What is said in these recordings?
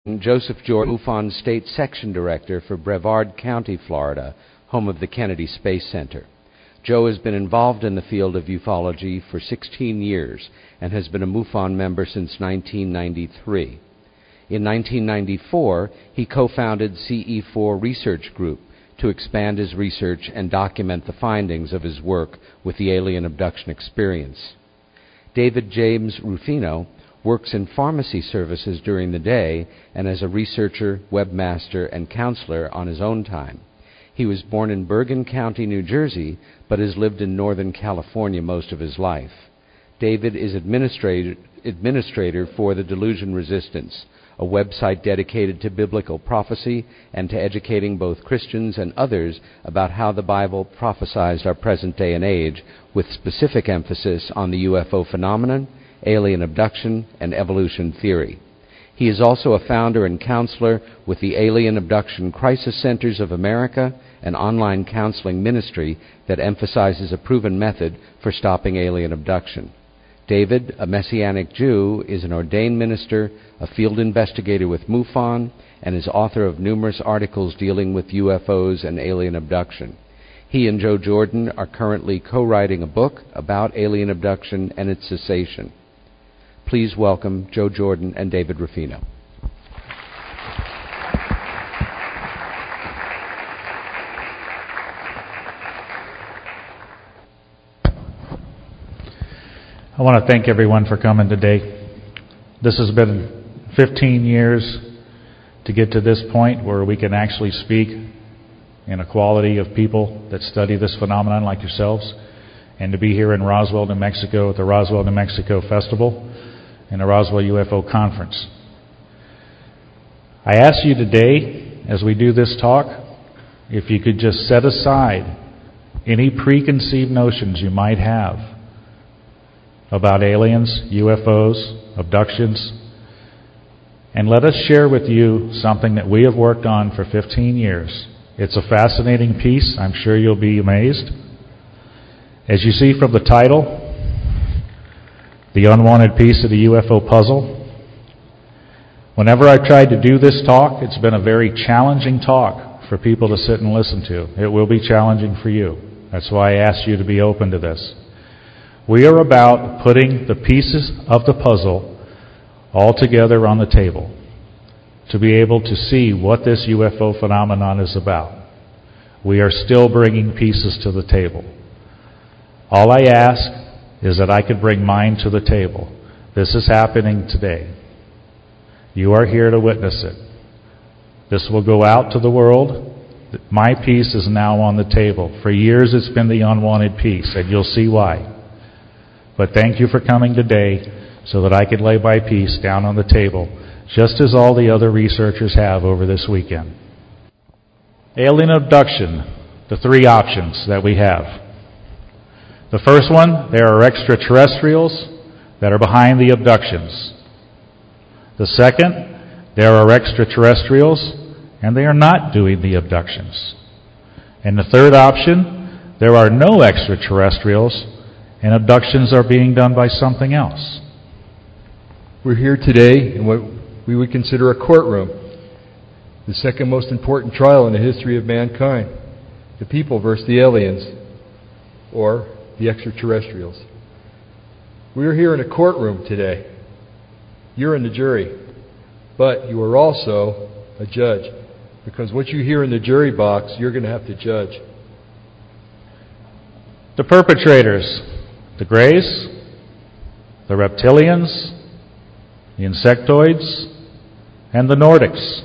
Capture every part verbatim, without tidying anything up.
Joseph Jordan, MUFON State Section Director for Brevard County, Florida, home of the Kennedy Space Center. Joe has been involved in the field of ufology for sixteen years and has been a MUFON member since nineteen ninety-three. In nineteen ninety-four, he co-founded C E four Research Group to expand his research and document the findings of his work with the alien abduction experience. David James Rufino works in pharmacy services during the day and as a researcher, webmaster, and counselor on his own time. He was born in Bergen County, New Jersey, but has lived in Northern California most of his life. David is administrator, administrator for the Delusion Resistance, a website dedicated to biblical prophecy and to educating both Christians and others about how the Bible prophesied our present day and age, with specific emphasis on the U F O phenomenon, alien abduction, and evolution theory. He is also a founder and counselor with the Alien Abduction Crisis Centers of America, an online counseling ministry that emphasizes a proven method for stopping alien abduction. David, a Messianic Jew, is an ordained minister, a field investigator with MUFON, and is author of numerous articles dealing with U F Os and alien abduction. He and Joe Jordan are currently co-writing a book about alien abduction and its cessation. Please welcome Joe Jordan and David Rufino. I want to thank everyone for coming today. This has been fifteen years to get to this point where we can actually speak in a quality of people that study this phenomenon like yourselves, and to be here in Roswell, New Mexico at the Roswell, New Mexico Festival and the Roswell U F O Conference. I ask you today, as we do this talk, if you could just set aside any preconceived notions you might have about aliens, U F Os, abductions, and let us share with you something that we have worked on for fifteen years. It's a fascinating piece. I'm sure you'll be amazed. As you see from the title, The Unwanted Piece of the U F O Puzzle. Whenever I've tried to do this talk, it's been a very challenging talk for people to sit and listen to. It will be challenging for you. That's why I asked you to be open to this. We are about putting the pieces of the puzzle all together on the table to be able to see what this U F O phenomenon is about. We are still bringing pieces to the table. All I ask is that I could bring mine to the table. This is happening today. You are here to witness it. This will go out to the world. My piece is now on the table. For years it's been the unwanted piece, and you'll see why. But thank you for coming today so that I could lay my piece down on the table, just as all the other researchers have over this weekend. Alien abduction, the three options that we have. The first one, there are extraterrestrials that are behind the abductions. The second, there are extraterrestrials and they are not doing the abductions. And the third option, there are no extraterrestrials and abductions are being done by something else. We're here today in what we would consider a courtroom, the second most important trial in the history of mankind, the people versus the aliens, or the extraterrestrials. We're here in a courtroom today. You're in the jury, but you are also a judge, because what you hear in the jury box, you're going to have to judge. The perpetrators, the Greys, the reptilians, the insectoids, and the Nordics.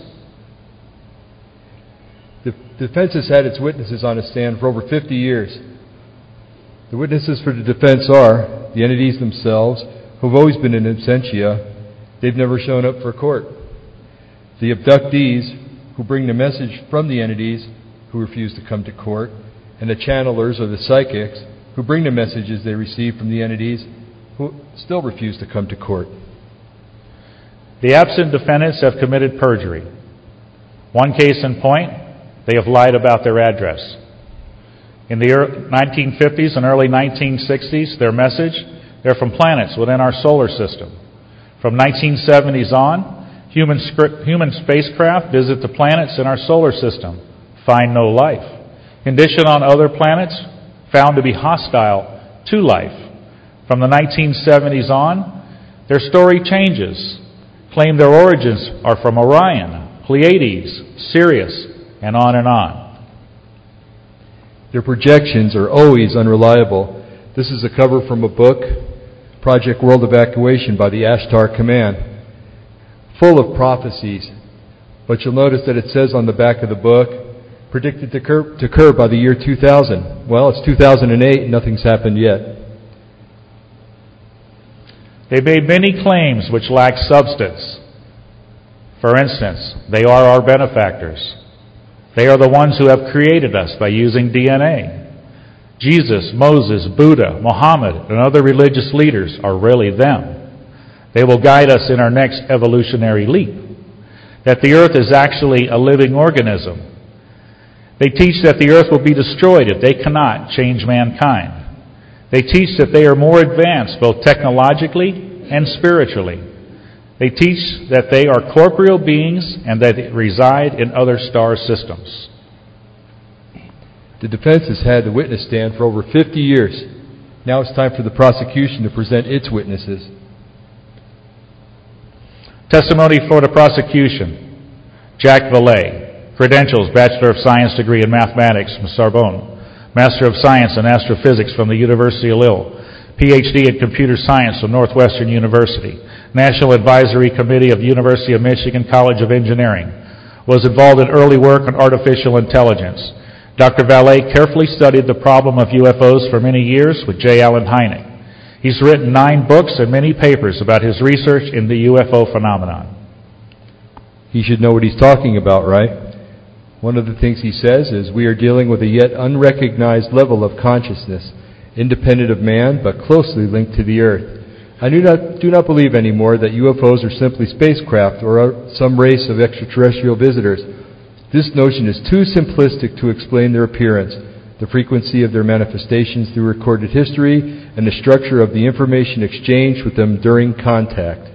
The defense has had its witnesses on a stand for over fifty years. The witnesses for the defense are the entities themselves, who've always been in absentia. They've never shown up for court. The abductees, who bring the message from the entities, who refuse to come to court, and the channelers or the psychics, who bring the messages they receive from the entities, who still refuse to come to court. The absent defendants have committed perjury. One case in point, they have lied about their address. In the nineteen fifties and early nineteen sixties, their message, they're from planets within our solar system. From nineteen seventies on, Human, scri- human spacecraft visit the planets in our solar system, find no life. Condition on other planets found to be hostile to life. From the nineteen seventies on, their story changes. Claim their origins are from Orion, Pleiades, Sirius, and on and on. Their projections are always unreliable. This is a cover from a book, Project World Evacuation by the Ashtar Command, full of prophecies. But you'll notice that it says on the back of the book, predicted to occur, to occur by the year two thousand. Well, it's two thousand eight and nothing's happened yet. They made many claims which lack substance. For instance, they are our benefactors. They are the ones who have created us by using D N A. Jesus, Moses, Buddha, Muhammad, and other religious leaders are really them. They will guide us in our next evolutionary leap. That the earth is actually a living organism. They teach that the earth will be destroyed if they cannot change mankind. They teach that they are more advanced both technologically and spiritually. They teach that they are corporeal beings and that they reside in other star systems. The defense has had the witness stand for over fifty years. Now it's time for the prosecution to present its witnesses. Testimony for the prosecution. Jack Valet. Credentials, Bachelor of Science degree in Mathematics from Sorbonne. Master of Science in Astrophysics from the University of Lille. P H D in Computer Science from Northwestern University. National Advisory Committee of University of Michigan College of Engineering. Was involved in early work on artificial intelligence. Doctor Valet carefully studied the problem of U F Os for many years with J. Allen Hynek. He's written nine books and many papers about his research in the U F O phenomenon. He should know what he's talking about, right? One of the things he says is, we are dealing with a yet unrecognized level of consciousness, independent of man, but closely linked to the earth. I do not, do not believe anymore that U F Os are simply spacecraft or some race of extraterrestrial visitors. This notion is too simplistic to explain their appearance, the frequency of their manifestations through recorded history, and the structure of the information exchanged with them during contact.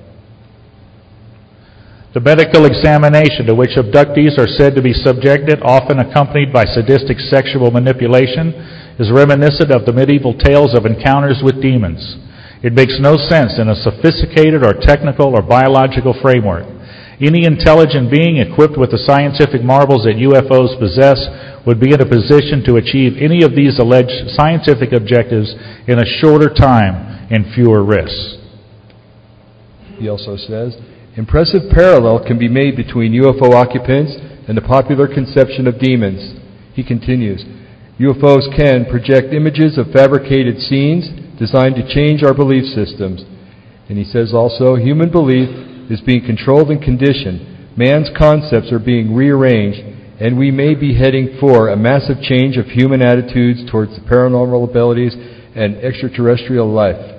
The medical examination to which abductees are said to be subjected, often accompanied by sadistic sexual manipulation, is reminiscent of the medieval tales of encounters with demons. It makes no sense in a sophisticated or technical or biological framework. Any intelligent being equipped with the scientific marvels that U F Os possess would be in a position to achieve any of these alleged scientific objectives in a shorter time and fewer risks. He also says, impressive parallel can be made between U F O occupants and the popular conception of demons. He continues, U F Os can project images of fabricated scenes designed to change our belief systems. And he says also, human belief is being controlled and conditioned. Man's concepts are being rearranged, and we may be heading for a massive change of human attitudes towards the paranormal abilities and extraterrestrial life.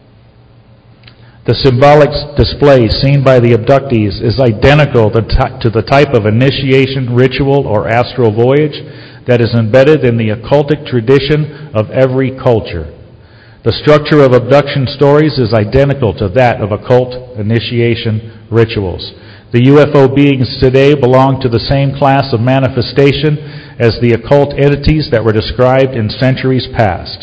The symbolic display seen by the abductees is identical to the type of initiation, ritual, or astral voyage that is embedded in the occultic tradition of every culture. The structure of abduction stories is identical to that of occult initiation rituals. The U F O beings today belong to the same class of manifestation as the occult entities that were described in centuries past.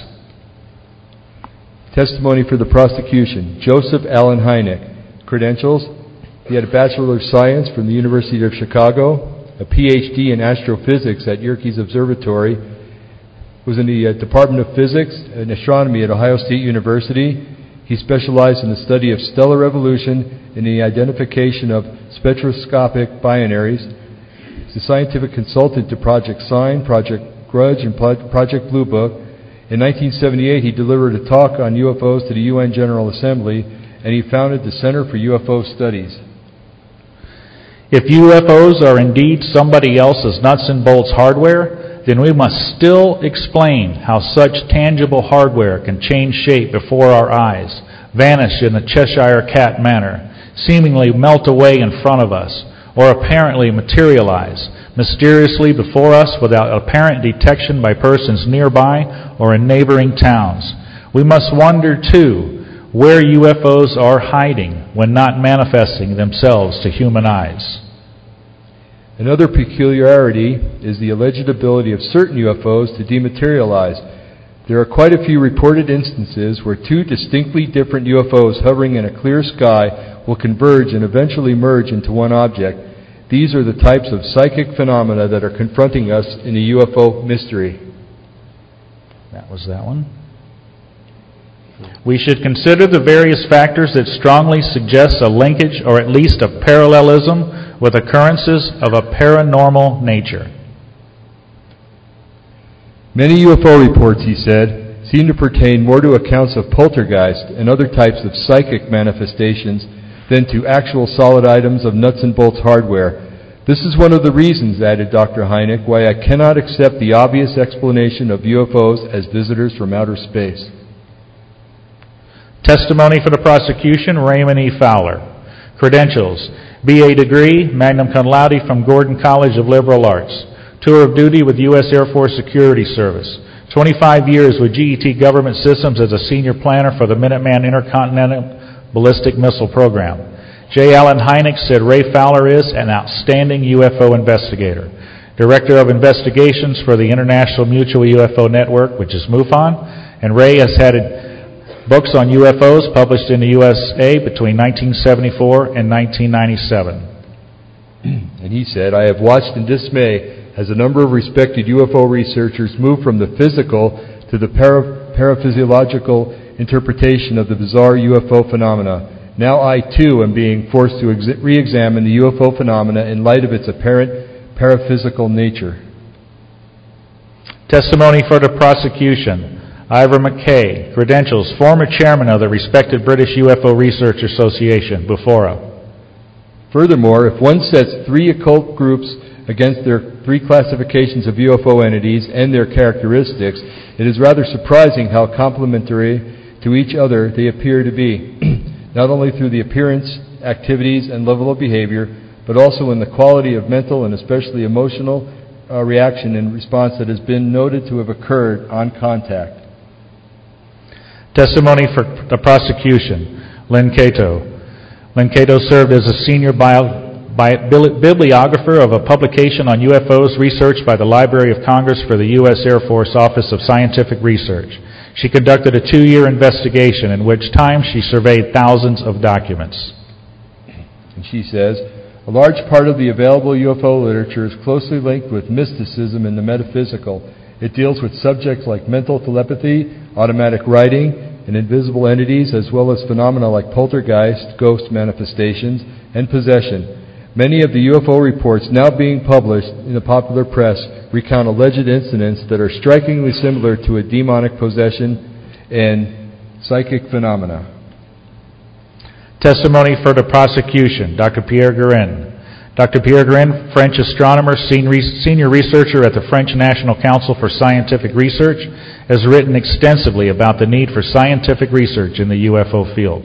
Testimony for the prosecution. Joseph Allen Hynek. Credentials. He had a Bachelor of Science from the University of Chicago, a P H D in Astrophysics at Yerkes Observatory, was in the uh, Department of Physics and Astronomy at Ohio State University. He specialized in the study of stellar evolution and the identification of spectroscopic binaries. He's a scientific consultant to Project Sign, Project Grudge, and Project Blue Book. In nineteen seventy-eight, he delivered a talk on U F Os to the U N General Assembly, and he founded the Center for U F O Studies. If U F Os are indeed somebody else's nuts and bolts hardware, then we must still explain how such tangible hardware can change shape before our eyes, vanish in a Cheshire cat manner, seemingly melt away in front of us, or apparently materialize mysteriously before us without apparent detection by persons nearby or in neighboring towns. We must wonder, too, where U F Os are hiding when not manifesting themselves to human eyes. Another peculiarity is the alleged ability of certain U F Os to dematerialize. There are quite a few reported instances where two distinctly different U F Os hovering in a clear sky will converge and eventually merge into one object. These are the types of psychic phenomena that are confronting us in the U F O mystery. That was that one. We should consider the various factors that strongly suggest a linkage or at least a parallelism with occurrences of a paranormal nature. Many U F O reports, he said, seem to pertain more to accounts of poltergeist and other types of psychic manifestations than to actual solid items of nuts and bolts hardware. This is one of the reasons, added Doctor Hynek, why I cannot accept the obvious explanation of U F Os as visitors from outer space. Testimony for the prosecution, Raymond E. Fowler. Credentials: B A degree, magna cum laude from Gordon College of Liberal Arts. Tour of duty with U S Air Force Security Service. twenty-five years with G E T Government Systems as a senior planner for the Minuteman Intercontinental Ballistic Missile Program. J. Allen Hynek said Ray Fowler is an outstanding U F O investigator. Director of Investigations for the International Mutual U F O Network, which is MUFON, and Ray has had books on U F Os published in the U S A between nineteen seventy-four and nineteen ninety-seven. And he said, I have watched in dismay as a number of respected U F O researchers move from the physical to the para- paraphysiological interpretation of the bizarre U F O phenomena. Now I, too, am being forced to ex- re-examine the U F O phenomena in light of its apparent paraphysical nature. Testimony for the prosecution. Ivor McKay. Credentials: former chairman of the respected British U F O Research Association, BUFORA. Furthermore, if one sets three occult groups against their three classifications of U F O entities and their characteristics, it is rather surprising how complementary to each other they appear to be, not only through the appearance, activities, and level of behavior, but also in the quality of mental and especially emotional uh, reaction and response that has been noted to have occurred on contact. Testimony for the prosecution. Lynn Cato. Lynn Cato served as a senior bio, bio, bibliographer of a publication on U F Os researched by the Library of Congress for the U S Air Force Office of Scientific Research. She conducted a two-year investigation in which time she surveyed thousands of documents. And she says, a large part of the available U F O literature is closely linked with mysticism and the metaphysical. It deals with subjects like mental telepathy, automatic writing, and invisible entities, as well as phenomena like poltergeist, ghost manifestations, and possession. Many of the U F O reports now being published in the popular press recount alleged incidents that are strikingly similar to a demonic possession and psychic phenomena. Testimony for the prosecution. Doctor Pierre Guérin. Doctor Pierre Guérin, French astronomer, senior researcher at the French National Council for Scientific Research, has written extensively about the need for scientific research in the U F O field.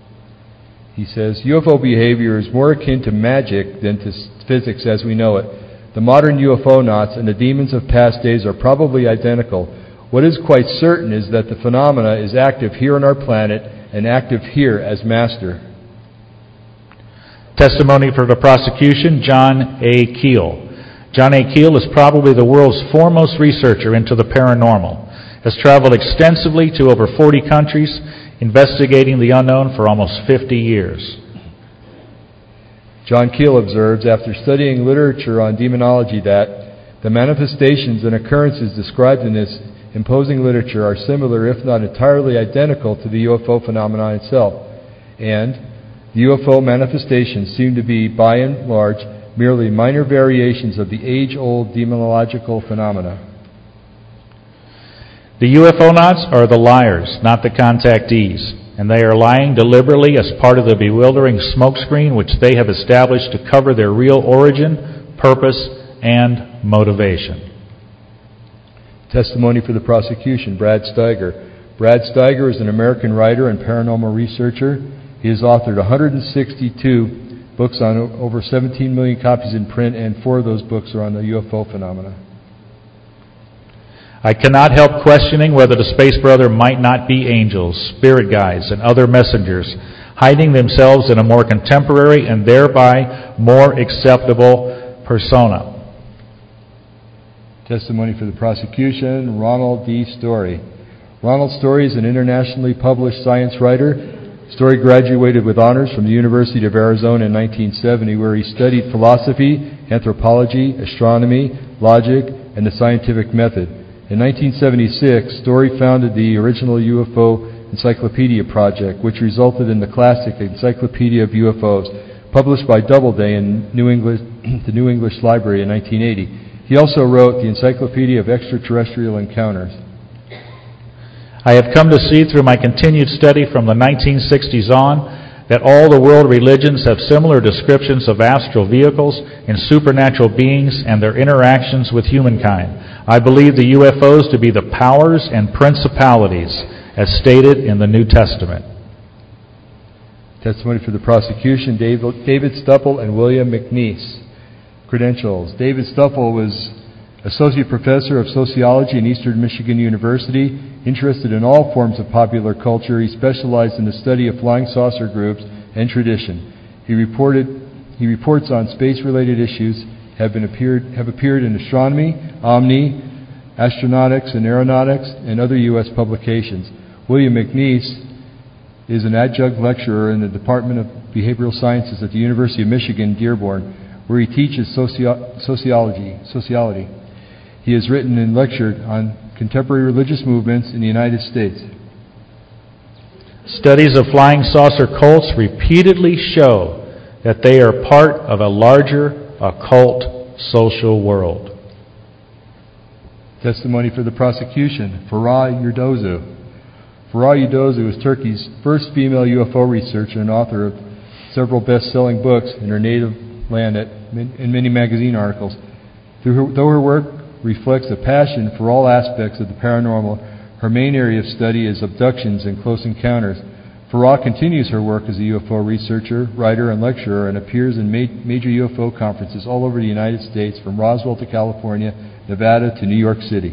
He says, U F O behavior is more akin to magic than to physics as we know it. The modern U F O knots and the demons of past days are probably identical. What is quite certain is that the phenomena is active here on our planet and active here as master. Testimony for the prosecution, John A. Keel. John A. Keel is probably the world's foremost researcher into the paranormal, has traveled extensively to over forty countries, investigating the unknown for almost fifty years. John Keel observes, after studying literature on demonology, that the manifestations and occurrences described in this imposing literature are similar, if not entirely identical, to the U F O phenomenon itself, and the U F O manifestations seem to be, by and large, merely minor variations of the age-old demonological phenomena. The U F O knots are the liars, not the contactees, and they are lying deliberately as part of the bewildering smokescreen which they have established to cover their real origin, purpose, and motivation. Testimony for the prosecution, Brad Steiger. Brad Steiger is an American writer and paranormal researcher. He has authored one hundred sixty-two books on over seventeen million copies in print, and four of those books are on the U F O phenomena. I cannot help questioning whether the Space Brother might not be angels, spirit guides, and other messengers, hiding themselves in a more contemporary and thereby more acceptable persona. Testimony for the prosecution, Ronald D. Story. Ronald Story is an internationally published science writer. Story graduated with honors from the University of Arizona in nineteen seventy, where he studied philosophy, anthropology, astronomy, logic, and the scientific method. In nineteen seventy-six, Story founded the original U F O Encyclopedia Project, which resulted in the classic Encyclopedia of U F Os, published by Doubleday in New English, the New English Library in nineteen eighty. He also wrote the Encyclopedia of Extraterrestrial Encounters. I have come to see through my continued study from the nineteen sixties on that all the world religions have similar descriptions of astral vehicles and supernatural beings and their interactions with humankind. I believe the U F Os to be the powers and principalities as stated in the New Testament. Testimony for the prosecution, David Stupple and William McNeese. Credentials. David Stupple was Associate Professor of Sociology in Eastern Michigan University, interested in all forms of popular culture. He specialized in the study of flying saucer groups and tradition. He reported he reports on space-related issues have been appeared have appeared in Astronomy, Omni, Astronautics and Aeronautics, and other U S publications. William McNeese is an adjunct lecturer in the Department of Behavioral Sciences at the University of Michigan, Dearborn, where he teaches socio- sociology. Sociology. He has written and lectured on contemporary religious movements in the United States. Studies of flying saucer cults repeatedly show that they are part of a larger occult social world. Testimony for the prosecution, Farah Yurdozu. Farah Yurdozu is Turkey's first female U F O researcher and author of several best-selling books in her native land at, in many magazine articles. Through her, though her work reflects a passion for all aspects of the paranormal, her main area of study is abductions and close encounters. Farah continues her work as a U F O researcher, writer, and lecturer, and appears in ma- major U F O conferences all over the United States, from Roswell to California, Nevada to New York City.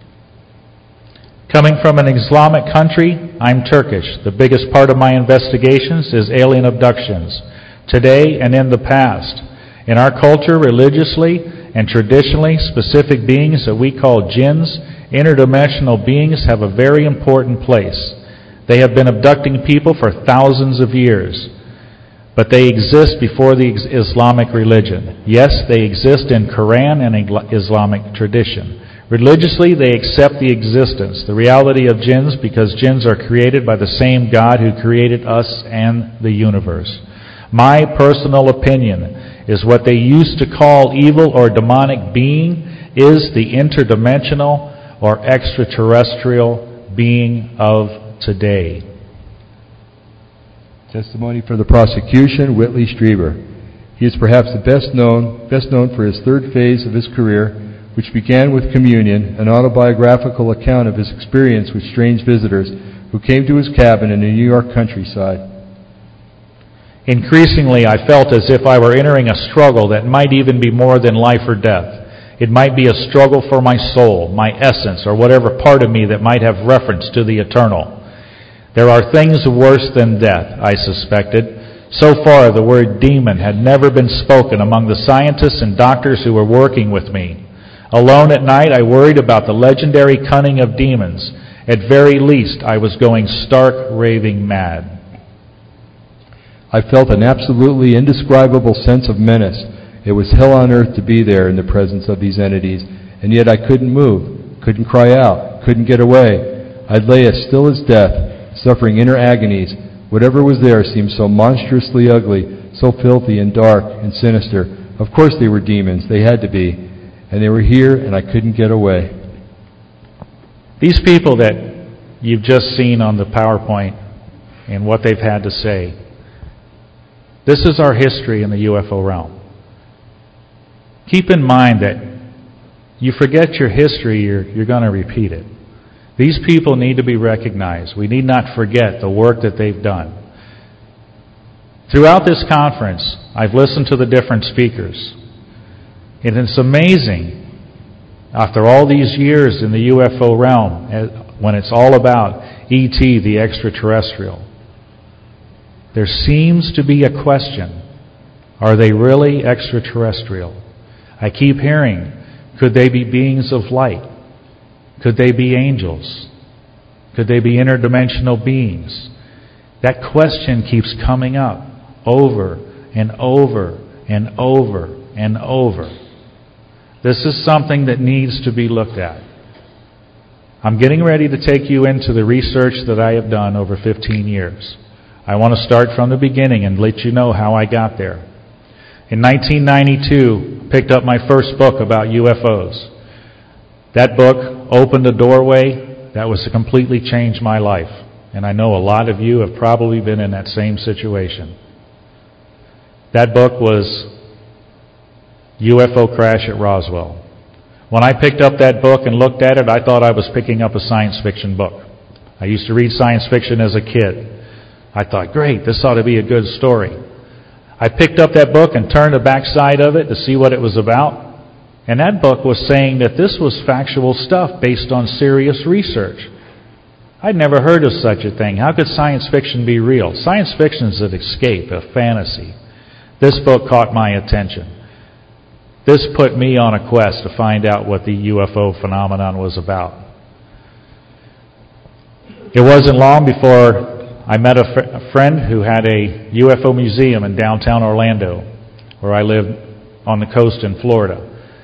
Coming from an Islamic country, I'm Turkish. The biggest part of my investigations is alien abductions, today and in the past. In our culture, religiously and traditionally, specific beings that we call jinns, interdimensional beings, have a very important place. They have been abducting people for thousands of years, but they exist before the Islamic religion. Yes, they exist in Quran and Islamic tradition. Religiously, they accept the existence, the reality of jinns, because jinns are created by the same God who created us and the universe. My personal opinion is what they used to call evil or demonic being is the interdimensional or extraterrestrial being of today. Testimony for the prosecution, Whitley Strieber. He is perhaps the best known, best known for his third phase of his career, which began with Communion, an autobiographical account of his experience with strange visitors who came to his cabin in the New York countryside. Increasingly, I felt as if I were entering a struggle that might even be more than life or death. It might be a struggle for my soul, my essence, or whatever part of me that might have reference to the eternal. There are things worse than death, I suspected. So far, the word demon had never been spoken among the scientists and doctors who were working with me. Alone at night, I worried about the legendary cunning of demons. At very least, I was going stark, raving mad. I felt an absolutely indescribable sense of menace. It was hell on earth to be there in the presence of these entities, and yet I couldn't move, couldn't cry out, couldn't get away. I'd lay as still as death, suffering inner agonies. Whatever was there seemed so monstrously ugly, so filthy and dark and sinister. Of course they were demons, they had to be, and they were here and I couldn't get away. These people that you've just seen on the PowerPoint and what they've had to say, this is our history in the U F O realm. Keep in mind that you forget your history, you're, you're going to repeat it. These people need to be recognized. We need not forget the work that they've done. Throughout this conference, I've listened to the different speakers. And it's amazing after all these years in the U F O realm, when it's all about E T, the extraterrestrial, there seems to be a question. Are they really extraterrestrial? I keep hearing, could they be beings of light? Could they be angels? Could they be interdimensional beings? That question keeps coming up over and over and over and over. This is something that needs to be looked at. I'm getting ready to take you into the research that I have done over fifteen years. I want to start from the beginning and let you know how I got there. In nineteen ninety-two, I picked up my first book about U F Os. That book opened a doorway that was to completely change my life. And I know a lot of you have probably been in that same situation. That book was U F O Crash at Roswell. When I picked up that book and looked at it, I thought I was picking up a science fiction book. I used to read science fiction as a kid. I thought, great, this ought to be a good story. I picked up that book and turned the back side of it to see what it was about. And that book was saying that this was factual stuff based on serious research. I'd never heard of such a thing. How could science fiction be real? Science fiction is an escape, a fantasy. This book caught my attention. This put me on a quest to find out what the U F O phenomenon was about. It wasn't long before I met a, fr- a friend who had a U F O museum in downtown Orlando, where I live on the coast in Florida.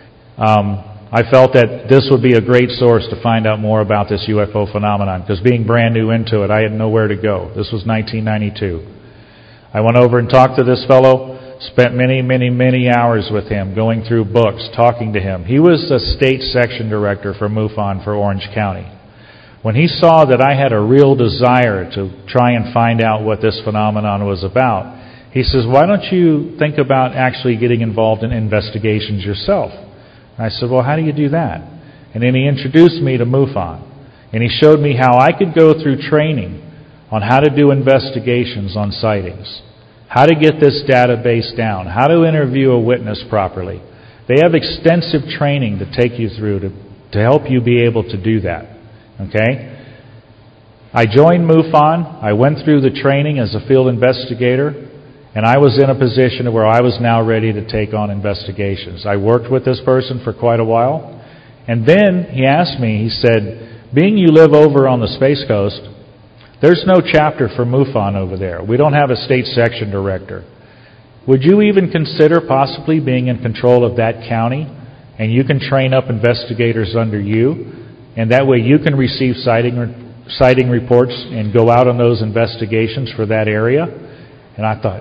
Um, I felt that this would be a great source to find out more about this U F O phenomenon, because being brand new into it, I had nowhere to go. This was nineteen ninety-two. I went over and talked to this fellow, spent many, many, many hours with him, going through books, talking to him. He was a state section director for MUFON for Orange County. When he saw that I had a real desire to try and find out what this phenomenon was about, he says, why don't you think about actually getting involved in investigations yourself? And I said, well, how do you do that? And then he introduced me to MUFON. And he showed me how I could go through training on how to do investigations on sightings, how to get this database down, how to interview a witness properly. They have extensive training to take you through to, to help you be able to do that. Okay? I joined MUFON. I went through the training as a field investigator, and I was in a position where I was now ready to take on investigations. I worked with this person for quite a while, and then he asked me, he said, being you live over on the Space Coast, there's no chapter for MUFON over there. We don't have a state section director. Would you even consider possibly being in control of that county, and you can train up investigators under you, and that way you can receive sighting, sighting reports and go out on those investigations for that area? And I thought,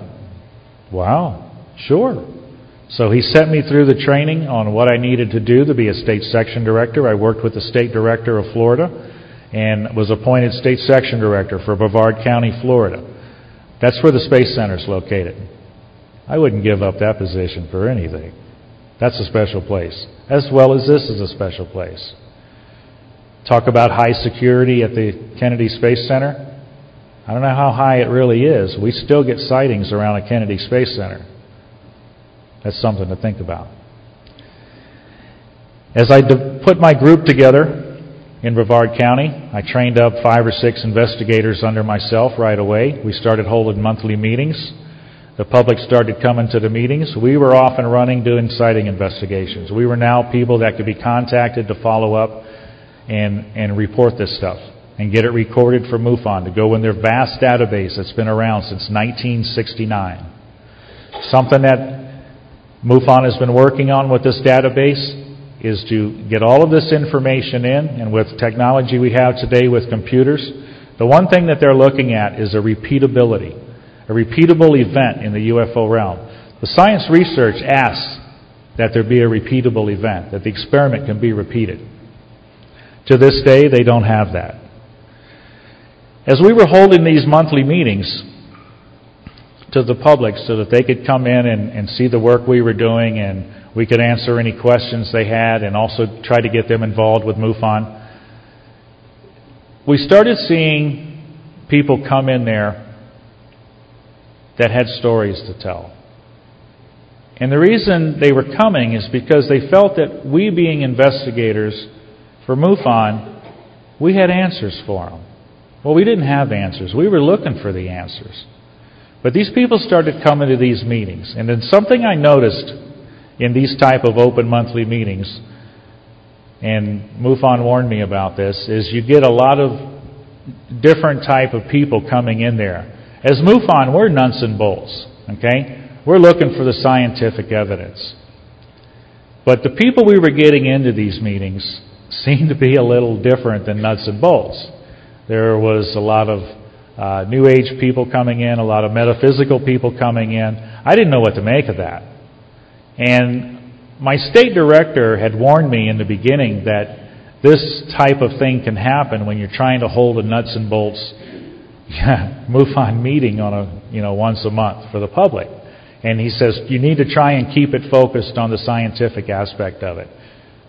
wow, sure. So he sent me through the training on what I needed to do to be a state section director. I worked with the state director of Florida and was appointed state section director for Brevard County, Florida. That's where the Space Center is located. I wouldn't give up that position for anything. That's a special place, as well as this is a special place. Talk about high security at the Kennedy Space Center. I don't know how high it really is. We still get sightings around the Kennedy Space Center. That's something to think about. As I de- put my group together in Brevard County, I trained up five or six investigators under myself right away. We started holding monthly meetings. The public started coming to the meetings. We were off and running doing sighting investigations. We were now people that could be contacted to follow up and, and report this stuff and get it recorded for MUFON to go in their vast database that's been around since nineteen sixty-nine. Something that MUFON has been working on with this database is to get all of this information in, and with technology we have today with computers, the one thing that they're looking at is a repeatability, a repeatable event in the U F O realm. The science research asks that there be a repeatable event, that the experiment can be repeated. To this day, they don't have that. As we were holding these monthly meetings to the public so that they could come in and, and see the work we were doing, and we could answer any questions they had and also try to get them involved with MUFON, we started seeing people come in there that had stories to tell. And the reason they were coming is because they felt that we, being investigators for MUFON, we had answers for them. Well, we didn't have answers. We were looking for the answers. But these people started coming to these meetings. And then something I noticed in these type of open monthly meetings, and MUFON warned me about this, is you get a lot of different type of people coming in there. As MUFON, we're nuts and bolts, okay? We're looking for the scientific evidence. But the people we were getting into these meetings seemed to be a little different than nuts and bolts. There was a lot of uh, New Age people coming in, a lot of metaphysical people coming in. I didn't know what to make of that. And my state director had warned me in the beginning that this type of thing can happen when you're trying to hold a nuts and bolts yeah, MUFON meeting on a you know once a month for the public. And he says you need to try and keep it focused on the scientific aspect of it.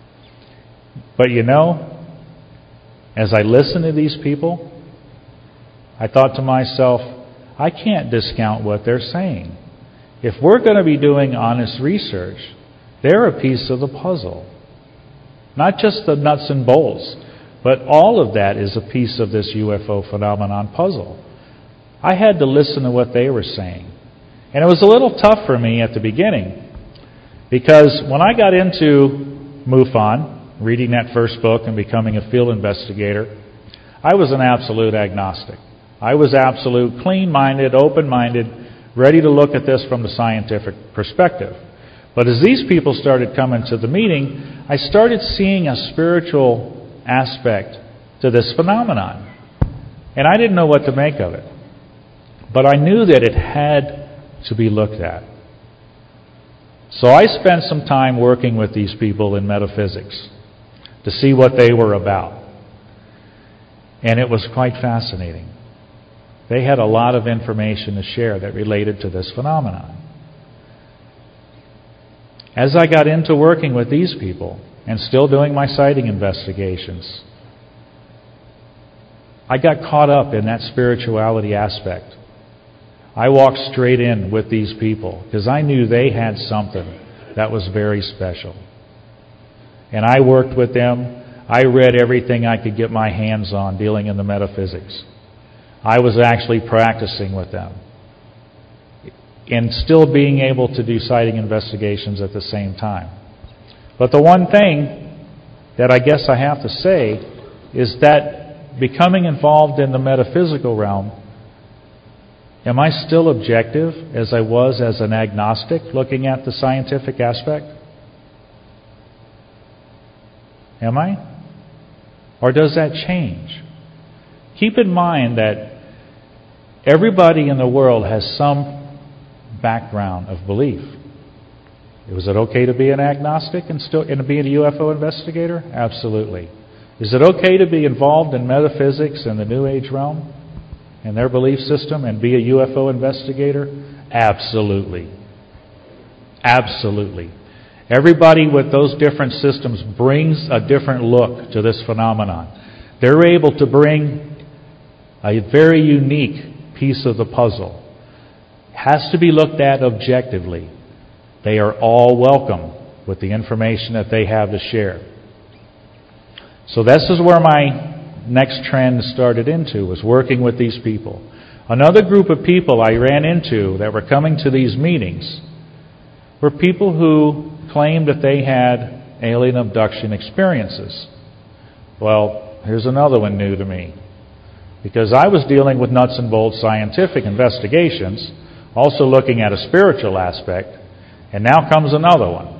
But you know, as I listen to these people, I thought to myself, I can't discount what they're saying. If we're going to be doing honest research, they're a piece of the puzzle. Not just the nuts and bolts, but all of that is a piece of this U F O phenomenon puzzle. I had to listen to what they were saying. And it was a little tough for me at the beginning, because when I got into MUFON, reading that first book and becoming a field investigator, I was an absolute agnostic. I was absolute clean-minded, open-minded, ready to look at this from the scientific perspective. But as these people started coming to the meeting, I started seeing a spiritual aspect to this phenomenon. And I didn't know what to make of it. But I knew that it had to be looked at. So I spent some time working with these people in metaphysics to see what they were about. And it was quite fascinating. They had a lot of information to share that related to this phenomenon. As I got into working with these people and still doing my sighting investigations, I got caught up in that spirituality aspect. I walked straight in with these people because I knew they had something that was very special. And I worked with them. I read everything I could get my hands on dealing in the metaphysics. I was actually practicing with them and still being able to do sighting investigations at the same time. But the one thing that I guess I have to say is that becoming involved in the metaphysical realm, am I still objective as I was as an agnostic looking at the scientific aspect? Am I? Or does that change? Keep in mind that everybody in the world has some background of belief. Was it okay to be an agnostic and still and be a U F O investigator? Absolutely. Is it okay to be involved in metaphysics and the New Age realm and their belief system and be a U F O investigator? Absolutely. Absolutely. Everybody with those different systems brings a different look to this phenomenon. They're able to bring a very unique piece of the puzzle. It has to be looked at objectively. They are all welcome with the information that they have to share. So this is where my next trend started into, was working with these people. Another group of people I ran into that were coming to these meetings were people who claimed that they had alien abduction experiences. Well, here's another one new to me. Because I was dealing with nuts and bolts scientific investigations, also looking at a spiritual aspect, and now comes another one.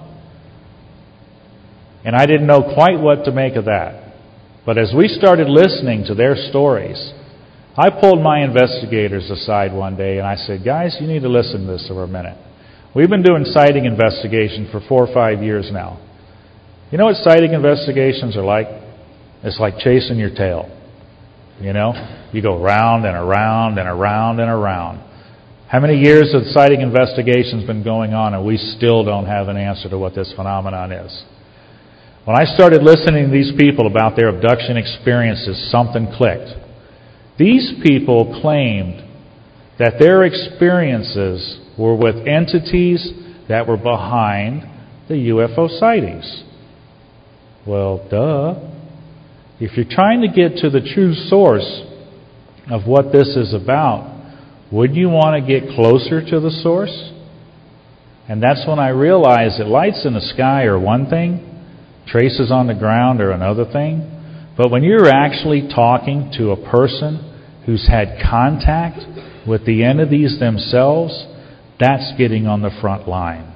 And I didn't know quite what to make of that. But as we started listening to their stories, I pulled my investigators aside one day and I said, guys, you need to listen to this for a minute. We've been doing sighting investigation for four or five years now. You know what sighting investigations are like? It's like chasing your tail. You know, you go round and around and around and around. How many years have sighting investigations been going on and we still don't have an answer to what this phenomenon is? When I started listening to these people about their abduction experiences, something clicked. These people claimed that their experiences were with entities that were behind the U F O sightings. Well, duh. If you're trying to get to the true source of what this is about, wouldn't you want to get closer to the source? And that's when I realized that lights in the sky are one thing, traces on the ground are another thing. But when you're actually talking to a person who's had contact with the entities themselves, that's getting on the front line.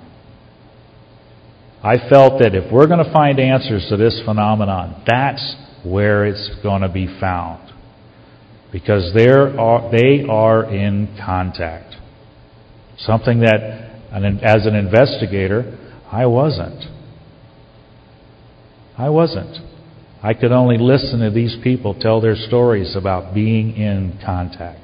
I felt that if we're going to find answers to this phenomenon, that's where it's going to be found. Because they're, they are in contact. Something that, as an investigator, I wasn't. I wasn't. I could only listen to these people tell their stories about being in contact.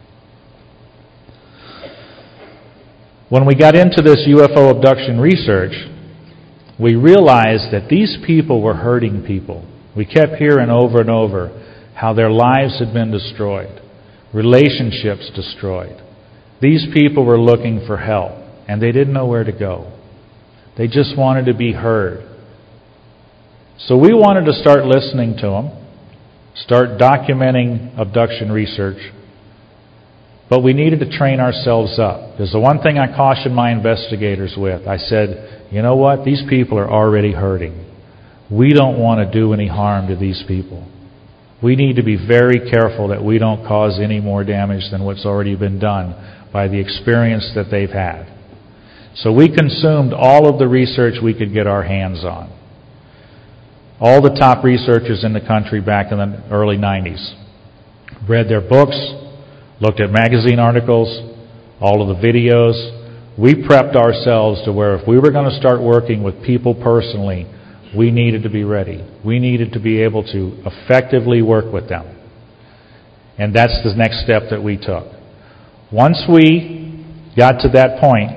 When we got into this U F O abduction research, we realized that these people were hurting people. We kept hearing over and over how their lives had been destroyed, relationships destroyed. These people were looking for help, and they didn't know where to go. They just wanted to be heard. So we wanted to start listening to them, start documenting abduction research, but we needed to train ourselves up. Because the one thing I cautioned my investigators with, I said, you know what, these people are already hurting. We don't want to do any harm to these people. We need to be very careful that we don't cause any more damage than what's already been done by the experience that they've had. So we consumed all of the research we could get our hands on. All the top researchers in the country back in the early nineties. Read their books, looked at magazine articles, all of the videos. We prepped ourselves to where if we were going to start working with people personally, we needed to be ready. We needed to be able to effectively work with them. And that's the next step that we took. Once we got to that point,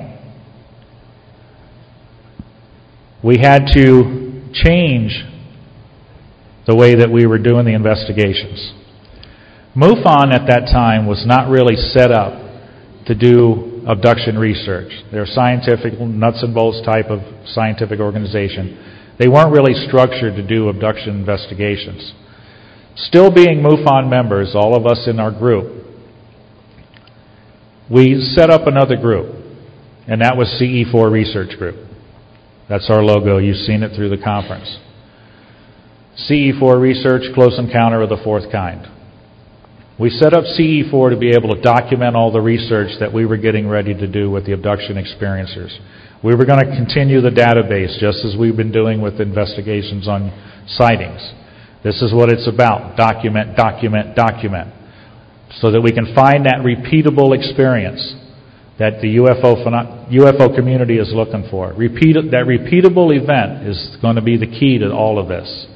we had to change the way that we were doing the investigations. MUFON at that time was not really set up to do abduction research. They're a scientific, nuts and bolts type of scientific organization. They weren't really structured to do abduction investigations. Still being MUFON members, all of us in our group, we set up another group, and that was C E four Research Group. That's our logo. You've seen it through the conference. C E four Research, Close Encounter of the Fourth Kind. We set up C E four to be able to document all the research that we were getting ready to do with the abduction experiencers. We were going to continue the database just as we've been doing with investigations on sightings. This is what it's about. Document, document, document. So that we can find that repeatable experience that the U F O, U F O community is looking for. Repeat, that repeatable event is going to be the key to all of this.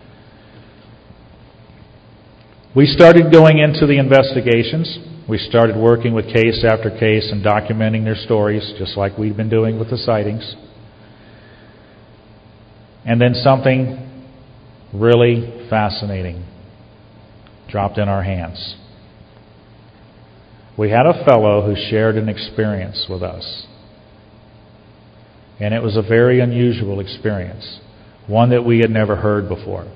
We started going into the investigations. We started working with case after case and documenting their stories, just like we've been doing with the sightings. And then something really fascinating dropped in our hands. We had a fellow who shared an experience with us. And it was a very unusual experience, one that we had never heard before.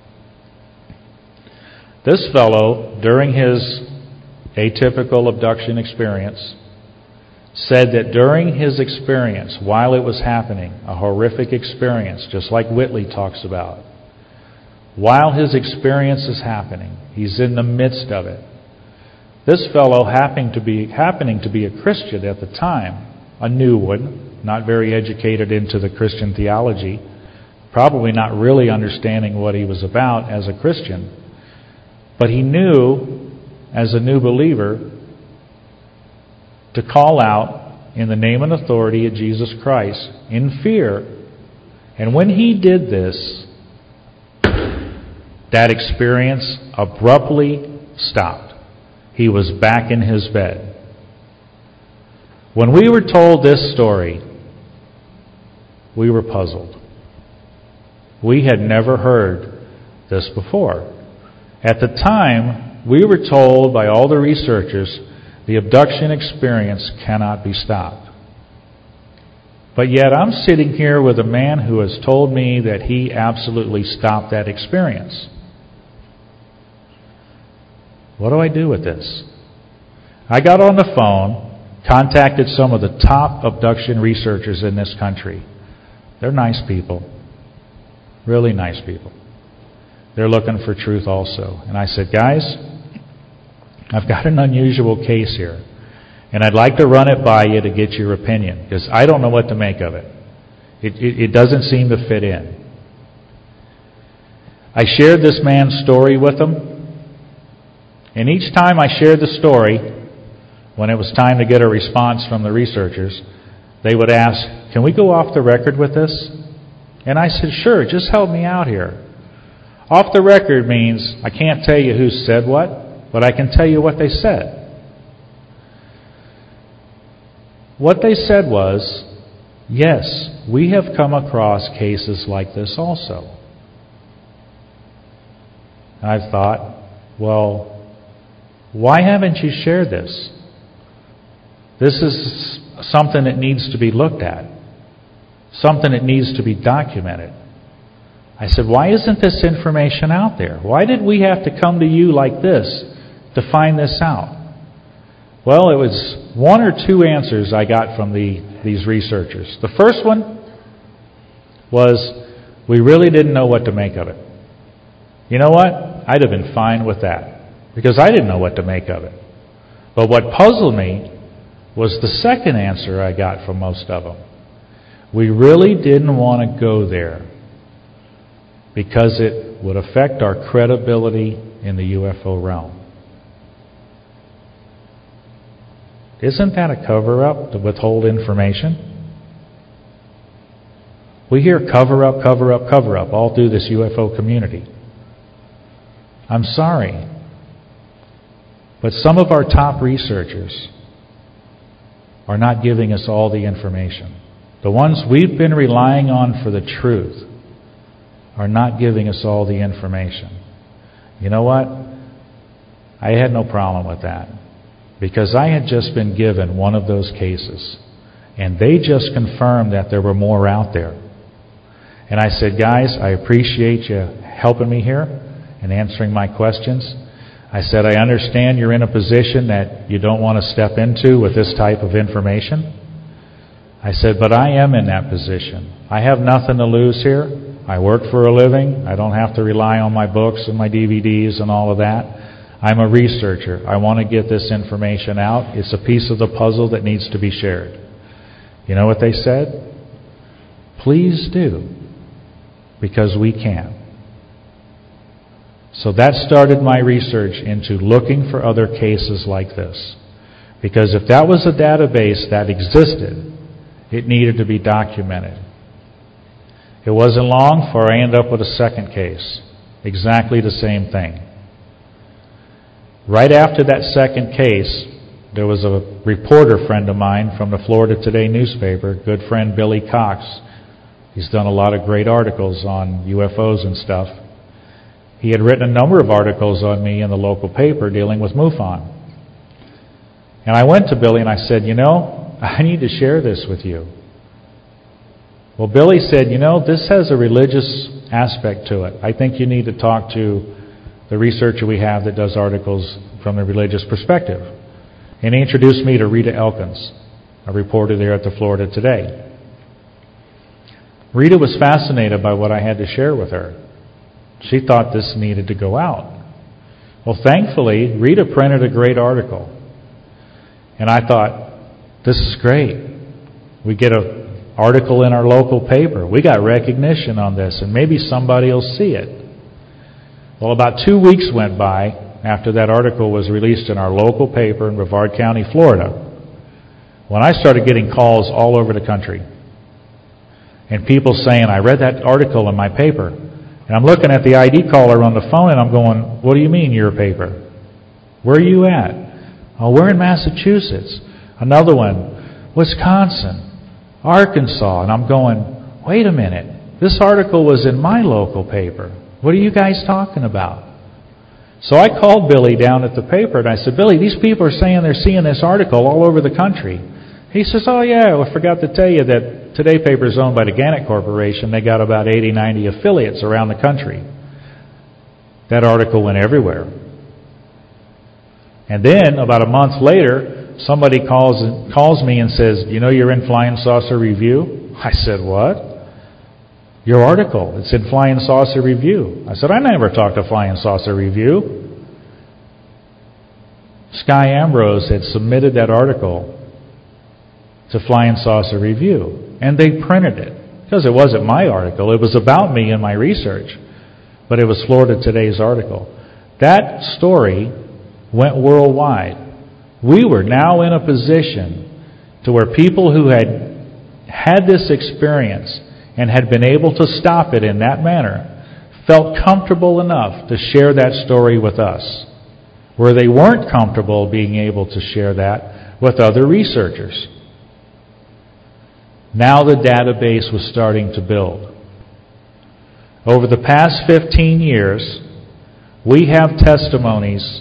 This fellow, during his atypical abduction experience, said that during his experience, while it was happening, a horrific experience, just like Whitley talks about, while his experience is happening, he's in the midst of it. This fellow happening to be happening to be a Christian at the time, a new one, not very educated into the Christian theology, probably not really understanding what he was about as a Christian. But he knew, as a new believer, to call out in the name and authority of Jesus Christ in fear. And when he did this, that experience abruptly stopped. He was back in his bed. When we were told this story, we were puzzled. We had never heard this before. At the time, we were told by all the researchers the abduction experience cannot be stopped. But yet I'm sitting here with a man who has told me that he absolutely stopped that experience. What do I do with this? I got on the phone, contacted some of the top abduction researchers in this country. They're nice people. Really nice people. They're looking for truth also. And I said, guys, I've got an unusual case here. And I'd like to run it by you to get your opinion, because I don't know what to make of it. It, it. it doesn't seem to fit in. I shared this man's story with them. And each time I shared the story, when it was time to get a response from the researchers, they would ask, can we go off the record with this? And I said, sure, just help me out here. Off the record means I can't tell you who said what, but I can tell you what they said. What they said was, yes, we have come across cases like this also. And I thought, well, why haven't you shared this? This is something that needs to be looked at. Something that needs to be documented. I said, why isn't this information out there? Why did we have to come to you like this to find this out? Well, it was one or two answers I got from the, these researchers. The first one was, we really didn't know what to make of it. You know what? I'd have been fine with that, because I didn't know what to make of it. But what puzzled me was the second answer I got from most of them. We really didn't want to go there because it would affect our credibility in the U F O realm. Isn't that a cover-up to withhold information? We hear cover-up, cover-up, cover-up all through this U F O community. I'm sorry, but some of our top researchers are not giving us all the information. The ones we've been relying on for the truth are not giving us all the information. You know what? I had no problem with that, because I had just been given one of those cases, and they just confirmed that there were more out there. And I said, guys, I appreciate you helping me here and answering my questions. I said, I understand you're in a position that you don't want to step into with this type of information. I said, but I am in that position. I have nothing to lose here. I work for a living. I don't have to rely on my books and my D V Ds and all of that. I'm a researcher. I want to get this information out. It's a piece of the puzzle that needs to be shared. You know what they said? Please do, because we can. So that started my research into looking for other cases like this. Because if that was a database that existed, it needed to be documented. It wasn't long before I ended up with a second case. Exactly the same thing. Right after that second case, there was a reporter friend of mine from the Florida Today newspaper, good friend Billy Cox. He's done a lot of great articles on U F Os and stuff. He had written a number of articles on me in the local paper dealing with MUFON. And I went to Billy and I said, you know, I need to share this with you. Well, Billy said, you know, this has a religious aspect to it. I think you need to talk to the researcher we have that does articles from a religious perspective. And he introduced me to Rita Elkins, a reporter there at the Florida Today. Rita was fascinated by what I had to share with her. She thought this needed to go out. Well, thankfully, Rita printed a great article. And I thought, this is great. We get an article in our local paper. We got recognition on this, and maybe somebody will see it. Well, about two weeks went by after that article was released in our local paper in Brevard County, Florida, when I started getting calls all over the country. And people saying, I read that article in my paper. And I'm looking at the I D caller on the phone and I'm going, what do you mean your paper? Where are you at? Oh, we're in Massachusetts. Another one, Wisconsin, Arkansas. And I'm going, wait a minute. This article was in my local paper. What are you guys talking about? So I called Billy down at the paper and I said, Billy, these people are saying they're seeing this article all over the country. He says, oh yeah, I forgot to tell you that Today paper is owned by the Gannett Corporation. They got about eighty, ninety affiliates around the country. That article went everywhere. And then, about a month later, somebody calls calls me and says, you know you're in Flying Saucer Review? I said, what? Your article, it's in Flying Saucer Review. I said, I never talked to Flying Saucer Review. Sky Ambrose had submitted that article to Flying Saucer Review, and they printed it. Because it wasn't my article, it was about me and my research. But it was Florida Today's article. That story went worldwide. We were now in a position to where people who had had this experience and had been able to stop it in that manner felt comfortable enough to share that story with us, where they weren't comfortable being able to share that with other researchers. Now the database was starting to build. Over the past fifteen years, we have testimonies,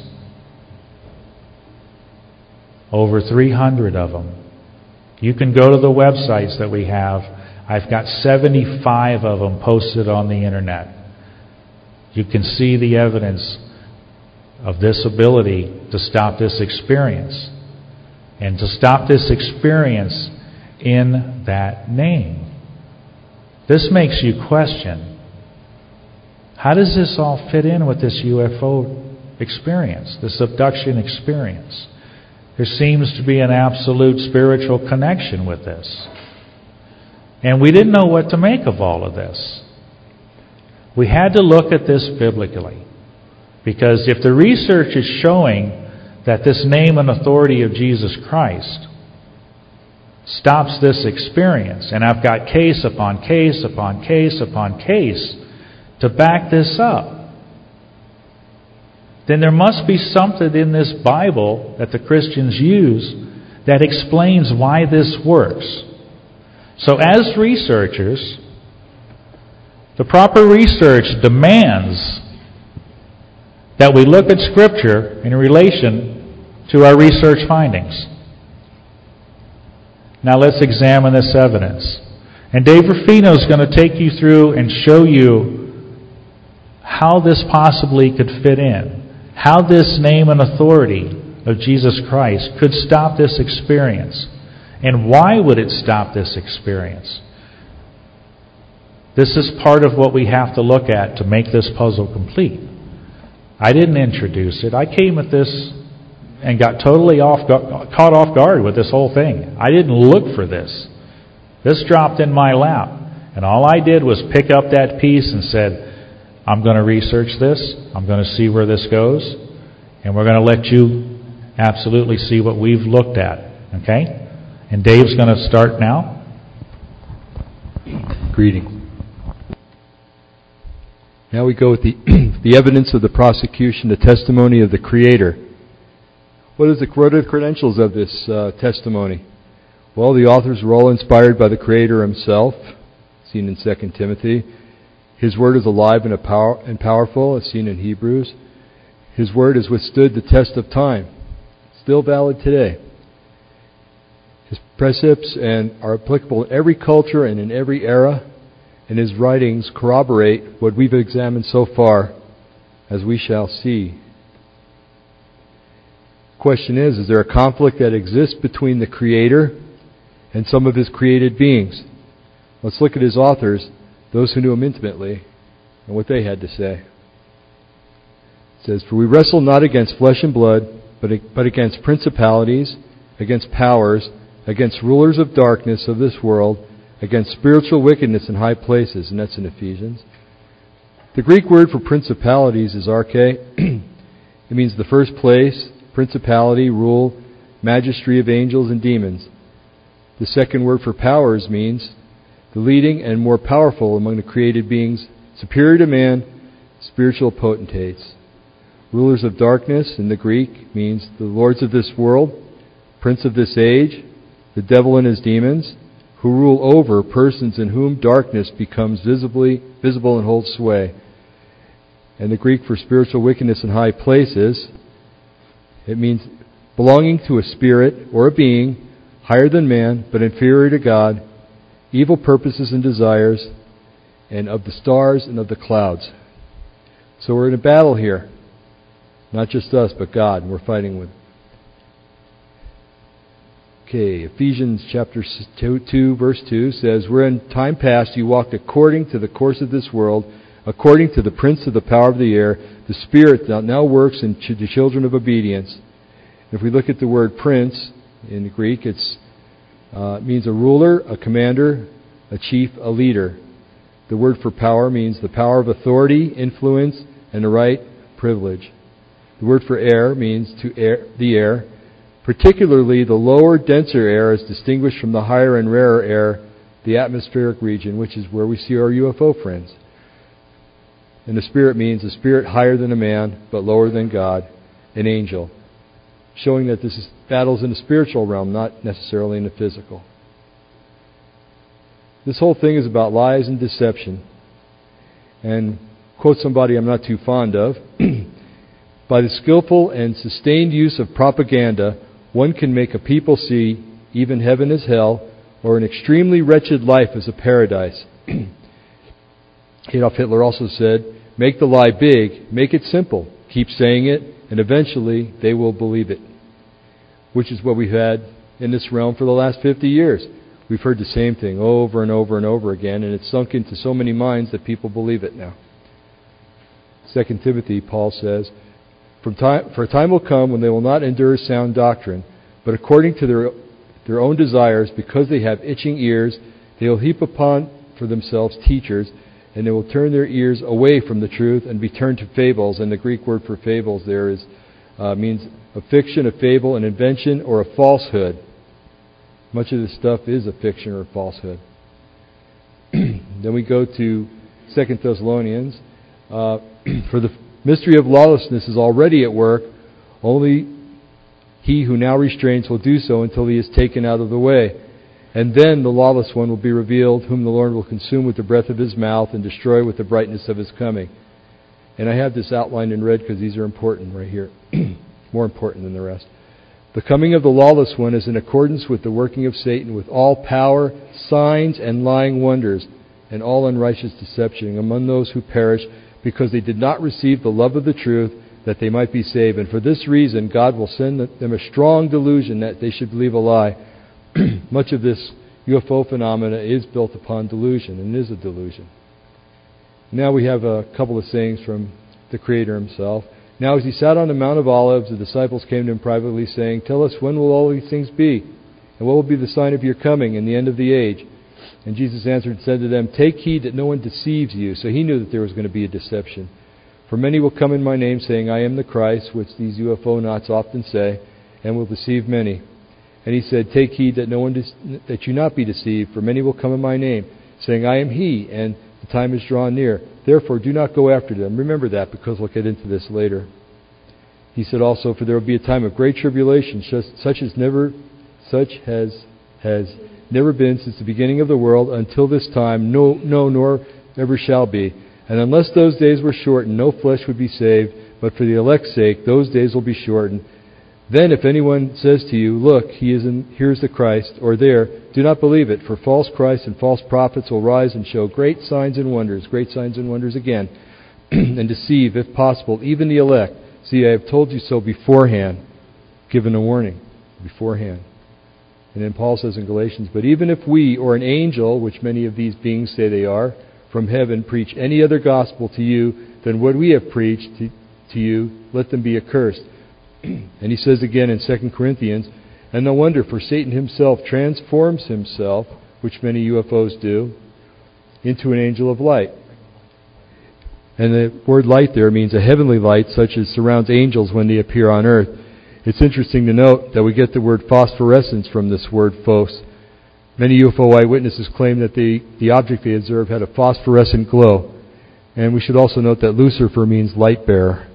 over three hundred of them. You can go to the websites that we have. I've got seventy-five of them posted on the internet. You can see the evidence of this ability to stop this experience. And to stop this experience in that name. This makes you question, how does this all fit in with this U F O experience, this abduction experience? There seems to be an absolute spiritual connection with this. And we didn't know what to make of all of this. We had to look at this biblically. Because if the research is showing that this name and authority of Jesus Christ stops this experience, and I've got case upon case upon case upon case to back this up, then there must be something in this Bible that the Christians use that explains why this works. So as researchers, the proper research demands that we look at Scripture in relation to our research findings. Now let's examine this evidence. And Dave Ruffino is going to take you through and show you how this possibly could fit in. How this name and authority of Jesus Christ could stop this experience. And why would it stop this experience? This is part of what we have to look at to make this puzzle complete. I didn't introduce it. I came at this and got totally off, caught off guard with this whole thing. I didn't look for this. This dropped in my lap. And all I did was pick up that piece and said, I'm going to research this. I'm going to see where this goes. And we're going to let you absolutely see what we've looked at. Okay? And Dave's going to start now. Greeting. Now we go with the the evidence of the prosecution, the testimony of the Creator. What is the, what are the credentials of this uh, testimony? Well, the authors were all inspired by the Creator Himself, seen in Second Timothy. His Word is alive and, power, and powerful, as seen in Hebrews. His Word has withstood the test of time, still valid today. His precepts and are applicable in every culture and in every era, and His writings corroborate what we've examined so far, as we shall see. Question is, is there a conflict that exists between the Creator and some of His created beings? Let's look at His authors, those who knew Him intimately, and what they had to say. It says, for we wrestle not against flesh and blood, but, but against principalities, against powers, against rulers of darkness of this world, against spiritual wickedness in high places. And that's in Ephesians. The Greek word for principalities is arche. It means the first place, principality, rule, majesty of angels and demons. The second word for powers means the leading and more powerful among the created beings, superior to man, spiritual potentates. Rulers of darkness in the Greek means the lords of this world, prince of this age, the devil and his demons, who rule over persons in whom darkness becomes visibly visible and holds sway. And the Greek for spiritual wickedness in high places, it means belonging to a spirit or a being higher than man, but inferior to God, evil purposes and desires, and of the stars and of the clouds. So we're in a battle here. Not just us, but God, and we're fighting with. Okay, Ephesians chapter two, verse two says, "Where in time past you walked according to the course of this world, according to the prince of the power of the air, the spirit that now works in the children of obedience." If we look at the word prince in the Greek, it's, uh, it means a ruler, a commander, a chief, a leader. The word for power means the power of authority, influence, and the right, privilege. The word for air means to air, the air. Particularly, the lower, denser air is distinguished from the higher and rarer air, the atmospheric region, which is where we see our U F O friends. And the spirit means a spirit higher than a man, but lower than God, an angel, showing that this is battles in the spiritual realm, not necessarily in the physical. This whole thing is about lies and deception. And quote somebody I'm not too fond of, "By the skillful and sustained use of propaganda, one can make a people see even heaven as hell, or an extremely wretched life as a paradise." Adolf Hitler also said, "Make the lie big, make it simple, keep saying it, and eventually they will believe it." Which is what we've had in this realm for the last fifty years. We've heard the same thing over and over and over again, and it's sunk into so many minds that people believe it now. Second Timothy, Paul says, From time, For a time will come when they will not endure sound doctrine, but according to their, their own desires, because they have itching ears, they will heap upon for themselves teachers, and they will turn their ears away from the truth and be turned to fables. And the Greek word for fables there is uh, means a fiction, a fable, an invention, or a falsehood. Much of this stuff is a fiction or a falsehood. Then we go to Second Thessalonians. Uh, For the mystery of lawlessness is already at work. Only he who now restrains will do so until he is taken out of the way. And then the lawless one will be revealed, whom the Lord will consume with the breath of his mouth and destroy with the brightness of his coming. And I have this outlined in red because these are important right here. More important than the rest. The coming of the lawless one is in accordance with the working of Satan, with all power, signs, and lying wonders, and all unrighteous deception among those who perish, because they did not receive the love of the truth, that they might be saved. And for this reason, God will send them a strong delusion that they should believe a lie. Much of this U F O phenomena is built upon delusion, and is a delusion. Now we have a couple of sayings from the Creator himself. "Now as he sat on the Mount of Olives, the disciples came to him privately, saying, 'Tell us, when will all these things be? And what will be the sign of your coming and the end of the age?' And Jesus answered and said to them, 'Take heed that no one deceives you.'" So he knew that there was going to be a deception. "For many will come in my name, saying, 'I am the Christ,'" which these U F O knots often say, "and will deceive many." And he said, "Take heed that no one de- that you not be deceived, for many will come in my name, saying, 'I am he,' and the time is drawn near. Therefore do not go after them." Remember that, because we'll get into this later. He said also, "For there will be a time of great tribulation, such as never such has has never been since the beginning of the world until this time, no, no, nor ever shall be. And unless those days were shortened, no flesh would be saved, but for the elect's sake, those days will be shortened. Then if anyone says to you, 'Look, he is in, here's the Christ,' or 'there,' do not believe it, for false Christs and false prophets will rise and show great signs and wonders," great signs and wonders again, "and deceive, if possible, even the elect. See, I have told you so beforehand," given a warning beforehand. And then Paul says in Galatians, "But even if we, or an angel," which many of these beings say they are, "from heaven preach any other gospel to you than what we have preached to, to you, let them be accursed." And he says again in Second Corinthians, "And no wonder, for Satan himself transforms himself," which many U F Os do, "into an angel of light." And the word light there means a heavenly light, such as surrounds angels when they appear on earth. It's interesting to note that we get the word phosphorescence from this word phos. Many U F O eyewitnesses claim that the, the object they observed had a phosphorescent glow. And we should also note that Lucifer means light bearer.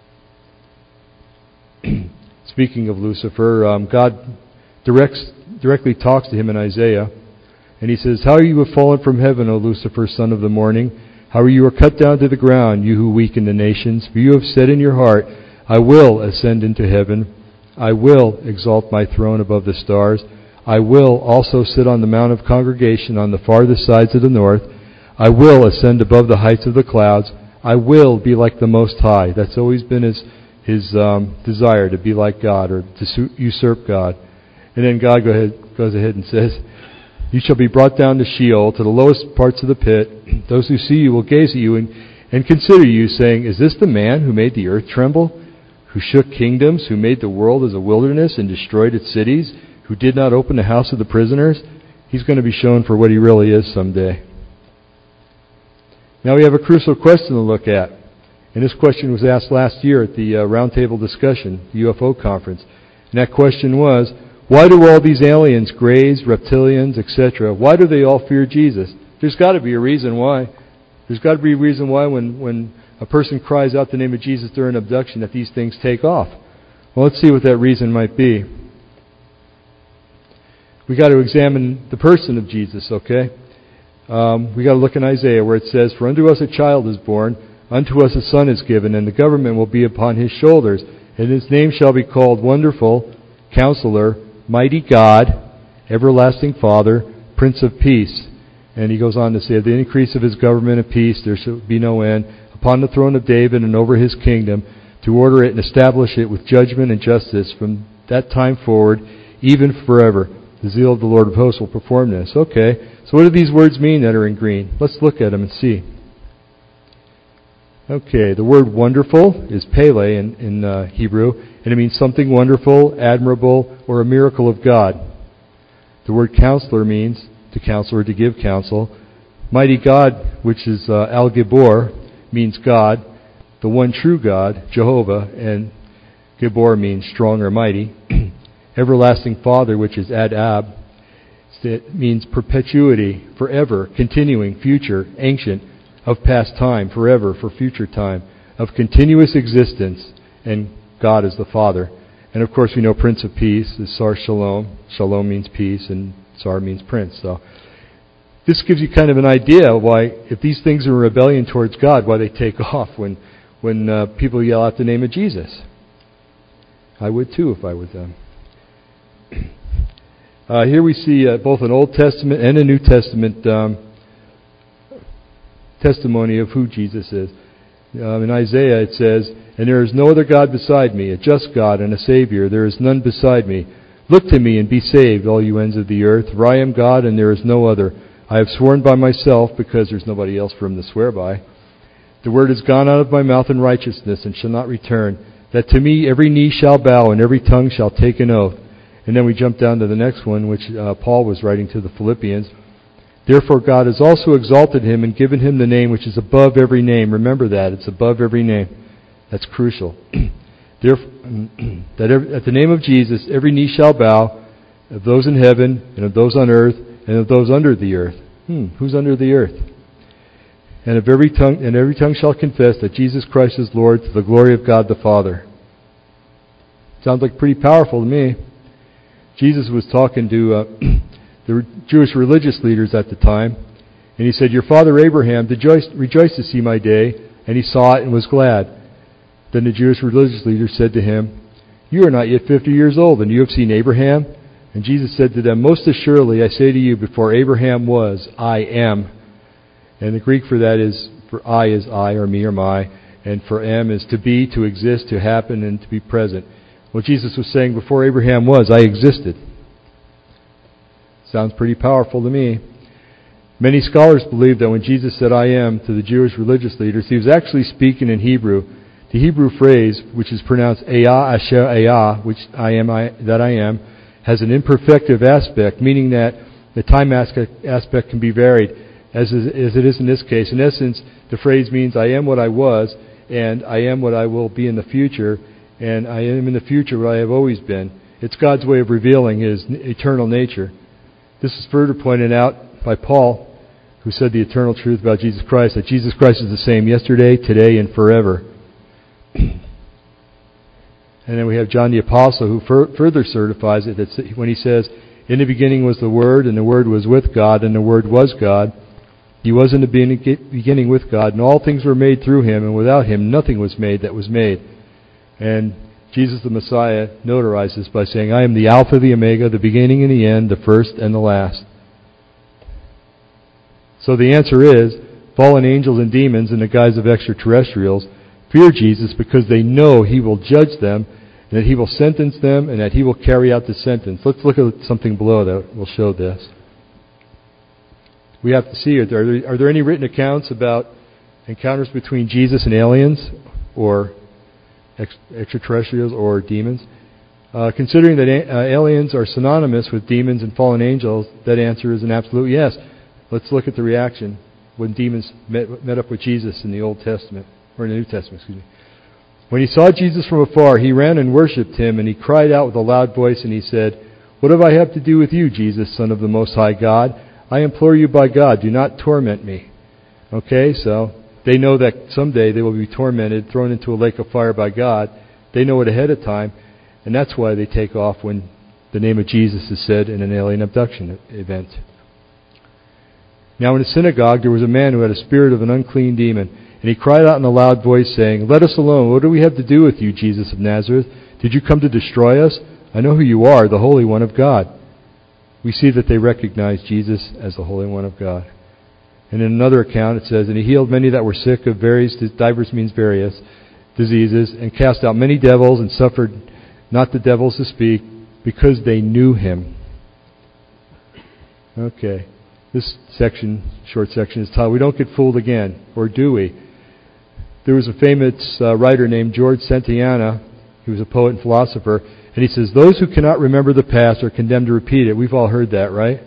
Speaking of Lucifer, um, God directs, directly talks to him in Isaiah. And he says, "How you have fallen from heaven, O Lucifer, son of the morning. How you are cut down to the ground, you who weaken the nations. For you have said in your heart, 'I will ascend into heaven. I will exalt my throne above the stars. I will also sit on the mount of congregation on the farthest sides of the north. I will ascend above the heights of the clouds. I will be like the Most High. That's always been his his um, desire, to be like God or to su- usurp God. And then God go ahead, goes ahead and says, you shall be brought down to Sheol, to the lowest parts of the pit. Those who see you will gaze at you and, and consider you, saying, is this the man who made the earth tremble, who shook kingdoms, who made the world as a wilderness and destroyed its cities, who did not open the house of the prisoners? He's going to be shown for what he really is someday. Now we have a crucial question to look at. And this question was asked last year at the uh, roundtable discussion, the U F O conference. And that question was, why do all these aliens, greys, reptilians, et cetera, why do they all fear Jesus? There's got to be a reason why. There's got to be a reason why when, when a person cries out the name of Jesus during abduction that these things take off. Well, let's see what that reason might be. We got to examine the person of Jesus, okay? Um, we got to look in Isaiah where it says, for unto us a child is born, unto us a son is given, and the government will be upon his shoulders, and his name shall be called Wonderful, Counselor, Mighty God, Everlasting Father, Prince of Peace. And he goes on to say, of the increase of his government and peace there shall be no end, upon the throne of David and over his kingdom, to order it and establish it with judgment and justice from that time forward, even forever. The zeal of the Lord of hosts will perform this. Okay, so what do these words mean that are in green? Let's look at them and see. Okay, the word wonderful is Pele in, in uh, Hebrew, and it means something wonderful, admirable, or a miracle of God. The word counselor means to counsel or to give counsel. Mighty God, which is uh, Al-Gibor, means God. The one true God, Jehovah, and Gibor means strong or mighty. Everlasting Father, which is Ad-Ab, it means perpetuity, forever, continuing, future, ancient, of past time, forever, for future time, of continuous existence, and God is the Father. And of course we know Prince of Peace is Sar Shalom. Shalom means peace, and Sar means prince. So this gives you kind of an idea why, if these things are in rebellion towards God, why they take off when, when uh, people yell out the name of Jesus. I would too if I were them. Uh, here we see uh, both an Old Testament and a New Testament um, testimony of who Jesus is. Um, in Isaiah it says, and there is no other God beside me, a just God and a Savior. There is none beside me. Look to me and be saved, all you ends of the earth, for I am God and there is no other. I have sworn by myself, because there's nobody else for him to swear by. The word has gone out of my mouth in righteousness and shall not return, that to me every knee shall bow and every tongue shall take an oath. And then we jump down to the next one, which uh, Paul was writing to the Philippians. Therefore God has also exalted him and given him the name which is above every name. Remember that. It's above every name. That's crucial. Therefore, that every, at the name of Jesus, every knee shall bow, of those in heaven, and of those on earth, and of those under the earth. Hmm, who's under the earth? And of every tongue, and every tongue shall confess that Jesus Christ is Lord, to the glory of God the Father. Sounds like pretty powerful to me. Jesus was talking to uh, the Jewish religious leaders at the time, and he said, your father Abraham rejoiced, rejoiced to see my day, and he saw it and was glad. Then the Jewish religious leaders said to him, you are not yet fifty years old, and you have seen Abraham? And Jesus said to them, most assuredly I say to you, before Abraham was, I am. And the Greek for that is, for I is I, or me, or my, and for am is to be, to exist, to happen, and to be present. Well, Jesus was saying, before Abraham was, I existed. Sounds pretty powerful to me. Many scholars believe that when Jesus said, I am, to the Jewish religious leaders, he was actually speaking in Hebrew. The Hebrew phrase, which is pronounced Eya Asher Eya, which I am, I, that I am, has an imperfective aspect, meaning that the time aspect can be varied, as, is, as it is in this case. In essence, the phrase means, I am what I was, and I am what I will be in the future, and I am in the future what I have always been. It's God's way of revealing His eternal nature. This is further pointed out by Paul, who said the eternal truth about Jesus Christ, that Jesus Christ is the same yesterday, today, and forever. And then we have John the Apostle, who fur- further certifies it, that when he says, in the beginning was the Word, and the Word was with God, and the Word was God. He was in the beginning with God, and all things were made through Him, and without Him nothing was made that was made. And Jesus the Messiah notarizes by saying, I am the Alpha, the Omega, the beginning and the end, the first and the last. So the answer is, fallen angels and demons in the guise of extraterrestrials fear Jesus because they know He will judge them, and that He will sentence them, and that He will carry out the sentence. Let's look at something below that will show this. We have to see it. Are there, are there any written accounts about encounters between Jesus and aliens, or ex- extraterrestrials, or demons? Uh, considering that a- uh, aliens are synonymous with demons and fallen angels, that answer is an absolute yes. Let's look at the reaction when demons met, met up with Jesus in the Old Testament, or in the New Testament, excuse me. When he saw Jesus from afar, he ran and worshipped Him, and he cried out with a loud voice, and he said, What have I have to do with you, Jesus, Son of the Most High God? I implore you by God, do not torment me. Okay, so they know that someday they will be tormented, thrown into a lake of fire by God. They know it ahead of time, and that's why they take off when the name of Jesus is said in an alien abduction event. Now in a synagogue there was a man who had a spirit of an unclean demon, and he cried out in a loud voice, saying, Let us alone. What do we have to do with you, Jesus of Nazareth? Did you come to destroy us? I know who you are, the Holy One of God. We see that they recognize Jesus as the Holy One of God. And in another account it says, And he healed many that were sick of various, divers means various, diseases, and cast out many devils, and suffered not the devils to speak, because they knew Him. Okay. This section, short section, is titled, We Don't Get Fooled Again, or Do We? There was a famous uh, writer named George Santayana. He was a poet and philosopher. And he says, Those who cannot remember the past are condemned to repeat it. We've all heard that, right?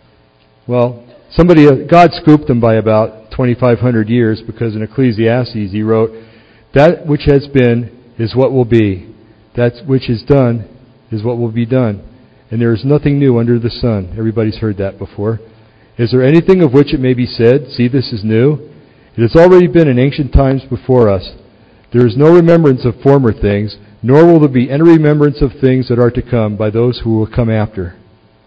Well, somebody, uh, God scooped them by about twenty-five hundred years, because in Ecclesiastes he wrote, That which has been is what will be. That which is done is what will be done. And there is nothing new under the sun. Everybody's heard that before. Is there anything of which it may be said, See, this is new? It has already been in ancient times before us. There is no remembrance of former things, nor will there be any remembrance of things that are to come by those who will come after.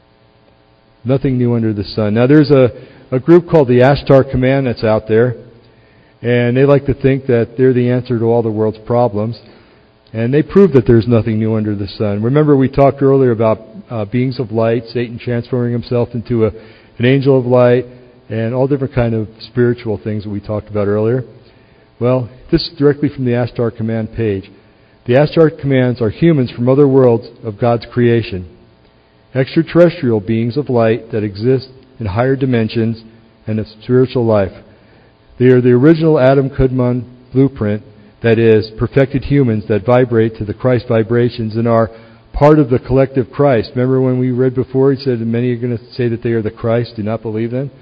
Nothing new under the sun. Now there's a, a group called the Ashtar Command that's out there, and they like to think that they're the answer to all the world's problems. And they prove that there's nothing new under the sun. Remember we talked earlier about uh, beings of light, Satan transforming himself into a an angel of light, and all different kind of spiritual things that we talked about earlier. Well, this is directly from the Ashtar Command page. The Ashtar Commands are humans from other worlds of God's creation, extraterrestrial beings of light that exist in higher dimensions and of spiritual life. They are the original Adam Kudman blueprint, that is, perfected humans that vibrate to the Christ vibrations and are part of the collective Christ. Remember when we read before, he said, many are going to say that they are the Christ. Do not believe them.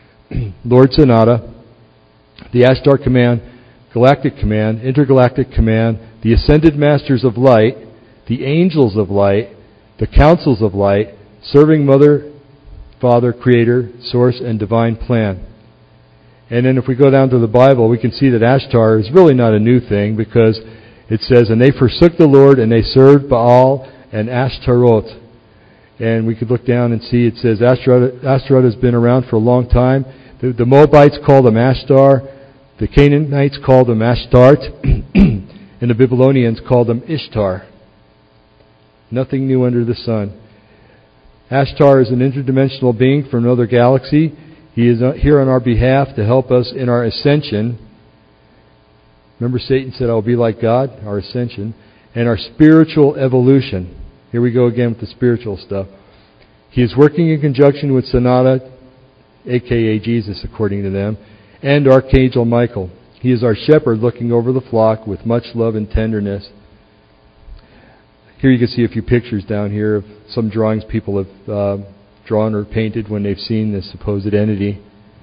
Lord Sonata, the Ashtar Command, Galactic Command, Intergalactic Command, the Ascended Masters of Light, the Angels of Light, the Councils of Light, serving Mother, Father, Creator, Source, and Divine Plan. And then if we go down to the Bible, we can see that Ashtar is really not a new thing, because it says, And they forsook the Lord, and they served Baal and Ashtaroth. And we could look down and see it says Ashtaroth, Ashtaroth has been around for a long time. The, the Moabites called them Ashtar. The Canaanites called them Ashtart. And the Babylonians called them Ishtar. Nothing new under the sun. Ashtar is an interdimensional being from another galaxy. He is here on our behalf to help us in our ascension. Remember Satan said, I will be like God, our ascension, and our spiritual evolution. Here we go again with the spiritual stuff. He is working in conjunction with Sonata, a k a. Jesus, according to them, and Archangel Michael. He is our shepherd looking over the flock with much love and tenderness. Here you can see a few pictures down here of some drawings people have uh, drawn or painted when they've seen this supposed entity.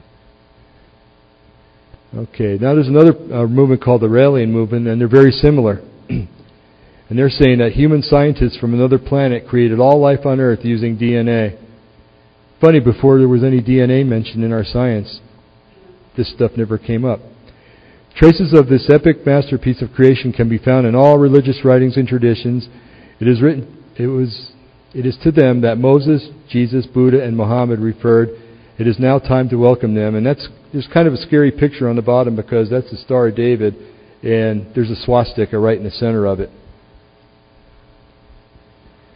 Okay, now there's another uh, movement called the Raelian movement, and they're very similar. And they're saying that human scientists from another planet created all life on Earth using D N A. Funny, before there was any D N A mentioned in our science, this stuff never came up. Traces of this epic masterpiece of creation can be found in all religious writings and traditions. It is written, it was, it is to them that Moses, Jesus, Buddha, and Muhammad referred. It is now time to welcome them. And that's, there's kind of a scary picture on the bottom, because that's the Star of David, and there's a swastika right in the center of it.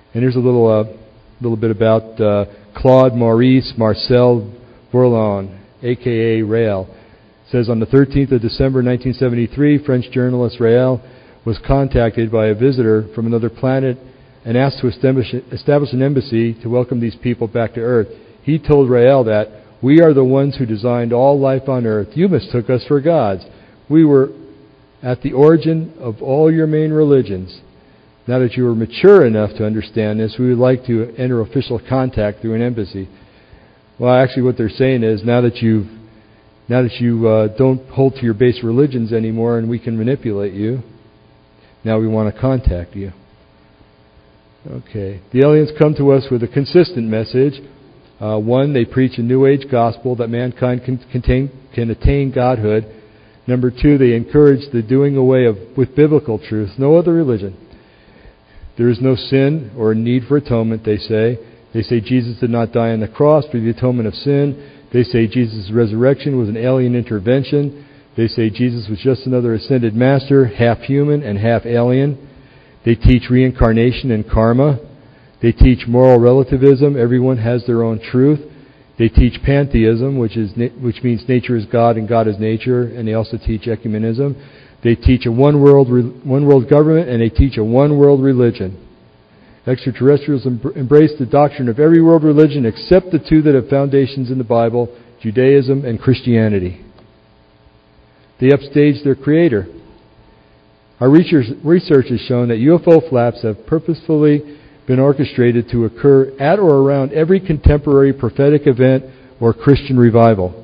And here's a little uh, little bit about uh, Claude Maurice Marcel Bourlon, a k a. Rael. It says, on the thirteenth of December nineteen seventy-three, French journalist Rael was contacted by a visitor from another planet and asked to establish, establish an embassy to welcome these people back to Earth. He told Rael that, "We are the ones who designed all life on Earth. You mistook us for gods. We were at the origin of all your main religions. Now that you are mature enough to understand this, we would like to enter official contact through an embassy." Well, actually what they're saying is, now that you've now that you uh, don't hold to your base religions anymore and we can manipulate you, now we want to contact you. Okay. The aliens come to us with a consistent message. Uh, one, they preach a New Age gospel that mankind can, contain, can attain godhood. Number two, they encourage the doing away of with biblical truth. No other religion. There is no sin or need for atonement, they say. They say Jesus did not die on the cross for the atonement of sin. They say Jesus' resurrection was an alien intervention. They say Jesus was just another ascended master, half human and half alien. They teach reincarnation and karma. They teach moral relativism. Everyone has their own truth. They teach pantheism, which is which means nature is God and God is nature, and they also teach ecumenism. They teach a one world one world government, and they teach a one world religion. Extraterrestrials embrace the doctrine of every world religion except the two that have foundations in the Bible, Judaism and Christianity. They upstage their creator. Our research, research has shown that U F O flaps have purposefully been orchestrated to occur at or around every contemporary prophetic event or Christian revival.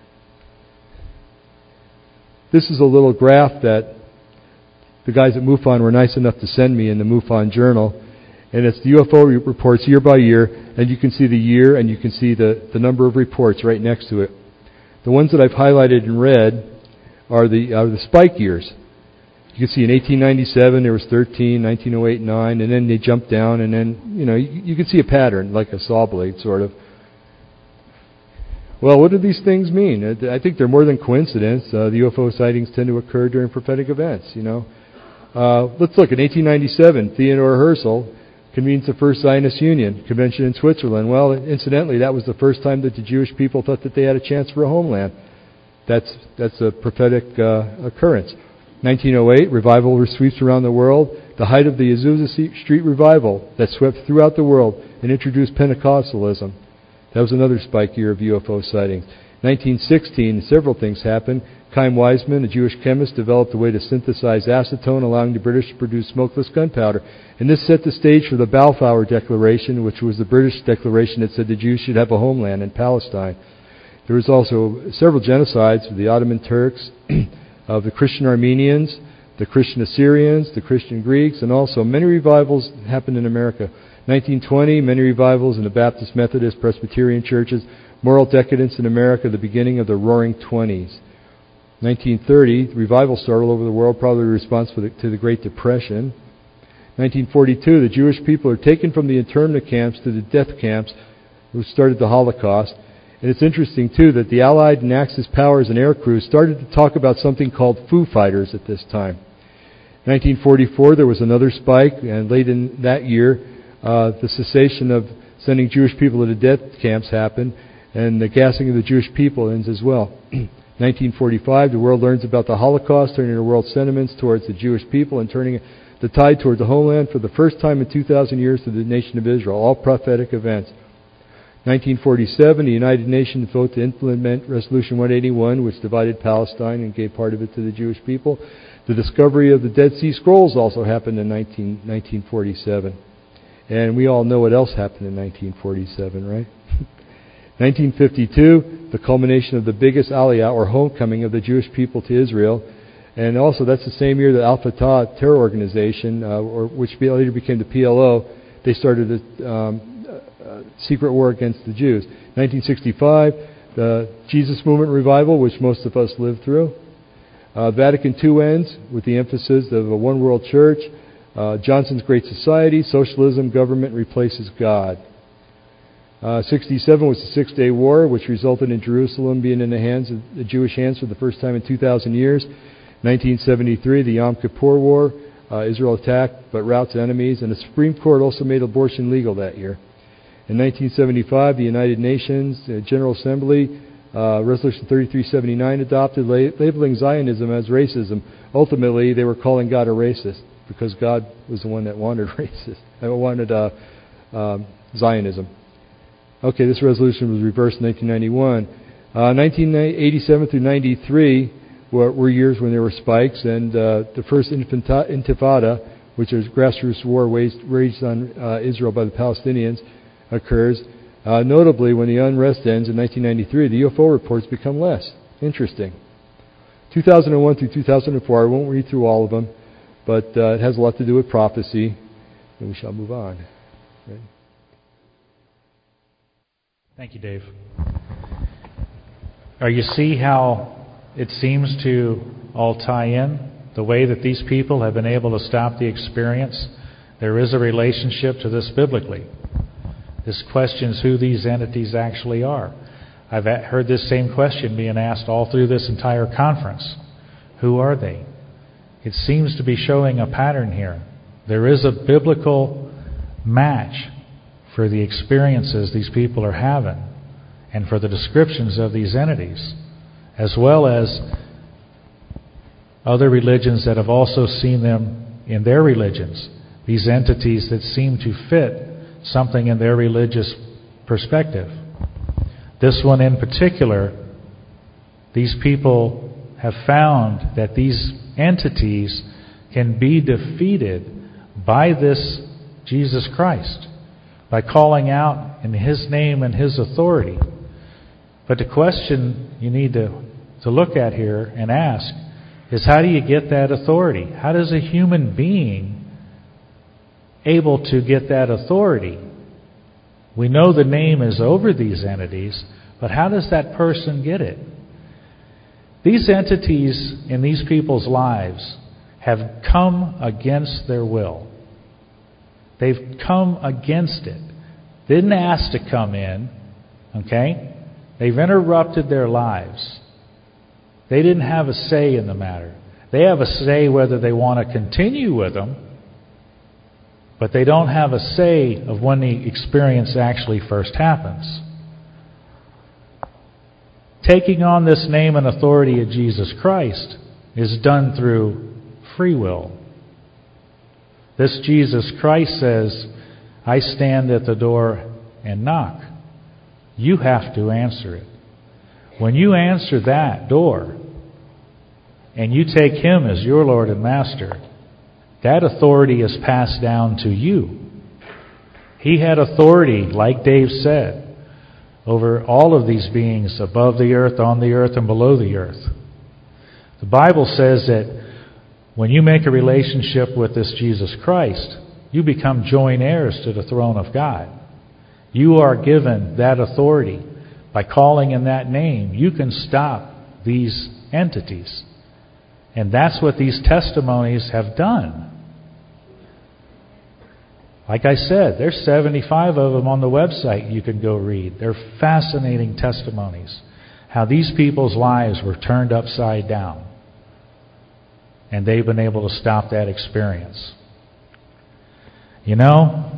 This is a little graph that the guys at MUFON were nice enough to send me in the MUFON Journal. And it's the U F O reports year by year, and you can see the year and you can see the, the number of reports right next to it. The ones that I've highlighted in red are the are the spike years. You can see in eighteen ninety-seven there was thirteen, nineteen oh eight, nine, and then they jumped down, and then, you know, you, you can see a pattern, like a saw blade, sort of. Well, what do these things mean? I think they're more than coincidence. Uh, the U F O sightings tend to occur during prophetic events, you know. Uh, let's look. In eighteen ninety-seven, Theodore Herzl convenes the first Zionist Union convention in Switzerland. Well, incidentally, that was the first time that the Jewish people thought that they had a chance for a homeland. That's that's a prophetic uh, occurrence. nineteen oh eight, revival sweeps around the world. The height of the Azusa Street revival that swept throughout the world and introduced Pentecostalism. That was another spike year of U F O sightings. nineteen sixteen, several things happened. Chaim Weizmann, a Jewish chemist, developed a way to synthesize acetone, allowing the British to produce smokeless gunpowder. And this set the stage for the Balfour Declaration, which was the British declaration that said the Jews should have a homeland in Palestine. There was also several genocides of the Ottoman Turks, of the Christian Armenians, the Christian Assyrians, the Christian Greeks, and also many revivals happened in America. nineteen twenty, many revivals in the Baptist, Methodist, Presbyterian churches. Moral decadence in America, the beginning of the Roaring Twenties. nineteen thirty, revival started all over the world, probably responsible to the Great Depression. nineteen forty-two, the Jewish people are taken from the internment camps to the death camps, which started the Holocaust. And it's interesting, too, that the Allied and Axis powers and air crews started to talk about something called Foo Fighters at this time. nineteen forty-four, there was another spike, and late in that year, uh, the cessation of sending Jewish people to the death camps happened, and the gassing of the Jewish people ends as well. nineteen forty-five, the world learns about the Holocaust, turning the world's sentiments towards the Jewish people and turning the tide toward the homeland for the first time in two thousand years to the nation of Israel. All prophetic events. nineteen forty-seven, the United Nations vote to implement Resolution one eighty-one, which divided Palestine and gave part of it to the Jewish people. The discovery of the Dead Sea Scrolls also happened in nineteen forty-seven. And we all know what else happened in nineteen forty-seven, right? nineteen fifty-two, the culmination of the biggest Aliyah, or homecoming of the Jewish people to Israel. And also, that's the same year that Al-Fatah terror organization, uh, or which later became the P L O, they started a um, uh, secret war against the Jews. nineteen sixty-five, the Jesus Movement revival, which most of us lived through. Uh, Vatican two ends with the emphasis of a one world church. Uh, Johnson's Great Society, socialism, government replaces God. Uh, sixty-seven was the Six-Day War, which resulted in Jerusalem being in the hands of the Jewish hands for the first time in two thousand years. nineteen seventy-three, the Yom Kippur War, Uh, Israel attacked but routs enemies, and the Supreme Court also made abortion legal that year. In nineteen seventy-five, the United Nations uh, General Assembly, uh, Resolution thirty-three seventy-nine adopted, la- labeling Zionism as racism. Ultimately, they were calling God a racist because God was the one that wanted racist, uh, wanted uh, um, Zionism. Okay, this resolution was reversed in nineteen ninety-one. Uh, nineteen eighty-seven through ninety-three were, were years when there were spikes, and uh, the first Intifada, which is grassroots war waged, waged on uh, Israel by the Palestinians, occurs. Uh, notably, when the unrest ends in nineteen ninety-three, the U F O reports become less. Interesting. two thousand one through two thousand four, I won't read through all of them, but uh, it has a lot to do with prophecy, and we shall move on. Right. Thank you, Dave. Now you see how it seems to all tie in? The way that these people have been able to stop the experience? There is a relationship to this biblically. This questions who these entities actually are. I've heard this same question being asked all through this entire conference. Who are they? It seems to be showing a pattern here. There is a biblical match for the experiences these people are having and for the descriptions of these entities, as well as other religions that have also seen them in their religions, these entities that seem to fit something in their religious perspective. This one in particular, these people have found that these entities can be defeated by this Jesus Christ, by calling out in His name and His authority. But the question you need to, to look at here and ask is, how do you get that authority? How does a human being able to get that authority? We know the name is over these entities, but how does that person get it? These entities in these people's lives have come against their will. They've come against it. They didn't ask to come in, okay? They've interrupted their lives. They didn't have a say in the matter. They have a say whether they want to continue with them, but they don't have a say of when the experience actually first happens. Taking on this name and authority of Jesus Christ is done through free will. This Jesus Christ says, I stand at the door and knock. You have to answer it. When you answer that door and you take Him as your Lord and Master, that authority is passed down to you. He had authority, like Dave said, over all of these beings above the earth, on the earth, and below the earth. The Bible says that when you make a relationship with this Jesus Christ, you become joint heirs to the throne of God. You are given that authority. By calling in that name, you can stop these entities. And that's what these testimonies have done. Like I said, there's seventy-five of them on the website you can go read. They're fascinating testimonies. How these people's lives were turned upside down. And they've been able to stop that experience. You know,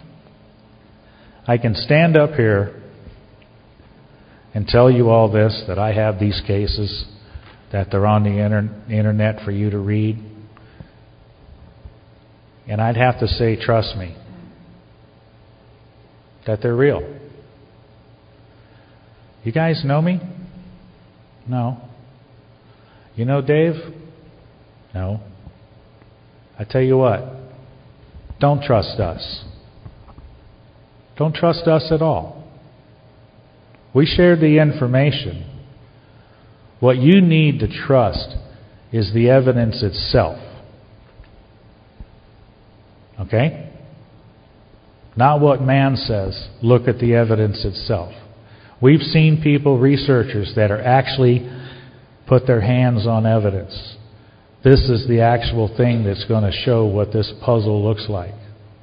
I can stand up here and tell you all this, that I have these cases, that they're on the inter- internet for you to read. And I'd have to say, trust me, that they're real. You guys know me? No. You know Dave? No. I tell you what, don't trust us. Don't trust us at all. We shared the information. What you need to trust is the evidence itself. Okay? Not what man says. Look at the evidence itself. We've seen people, researchers, that are actually put their hands on evidence. This is the actual thing that's going to show what this puzzle looks like.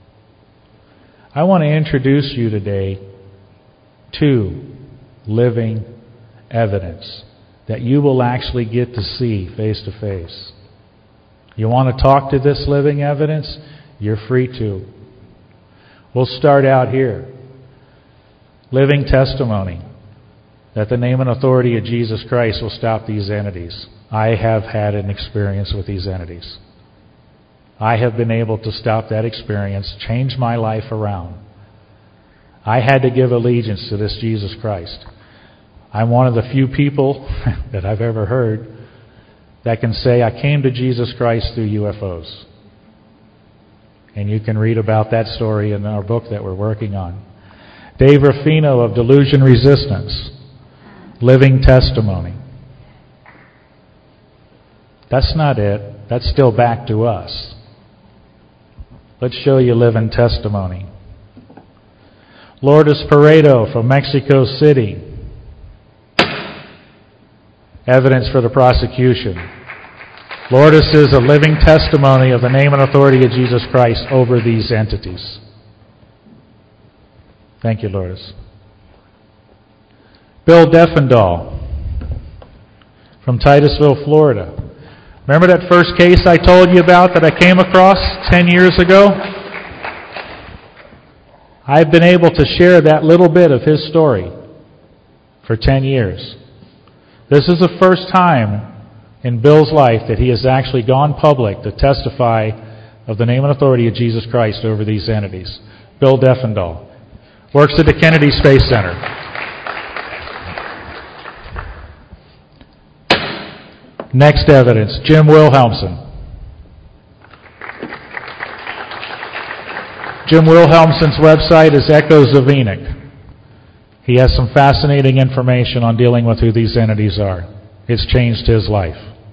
I want to introduce you today to living evidence that you will actually get to see face to face. You want to talk to this living evidence? You're free to. We'll start out here. Living testimony that the name and authority of Jesus Christ will stop these entities. I have had an experience with these entities. I have been able to stop that experience, change my life around. I had to give allegiance to this Jesus Christ. I'm one of the few people that I've ever heard that can say, I came to Jesus Christ through U F Os. And you can read about that story in our book that we're working on. Dave Ruffino of Delusion Resistance, living testimony. That's not it. That's still back to us. Let's show you living testimony. Lourdes Pareto from Mexico City. Evidence for the prosecution. Lourdes is a living testimony of the name and authority of Jesus Christ over these entities. Thank you, Lourdes. Bill Defendahl from Titusville, Florida. Remember that first case I told you about that I came across ten years ago? I've been able to share that little bit of his story for ten years. This is the first time in Bill's life that he has actually gone public to testify of the name and authority of Jesus Christ over these entities. Bill Defendahl works at the Kennedy Space Center. Next evidence, Jim Wilhelmsen. Jim Wilhelmsen's website is Echoes of Enoch. He has some fascinating information on dealing with who these entities are. It's changed his life.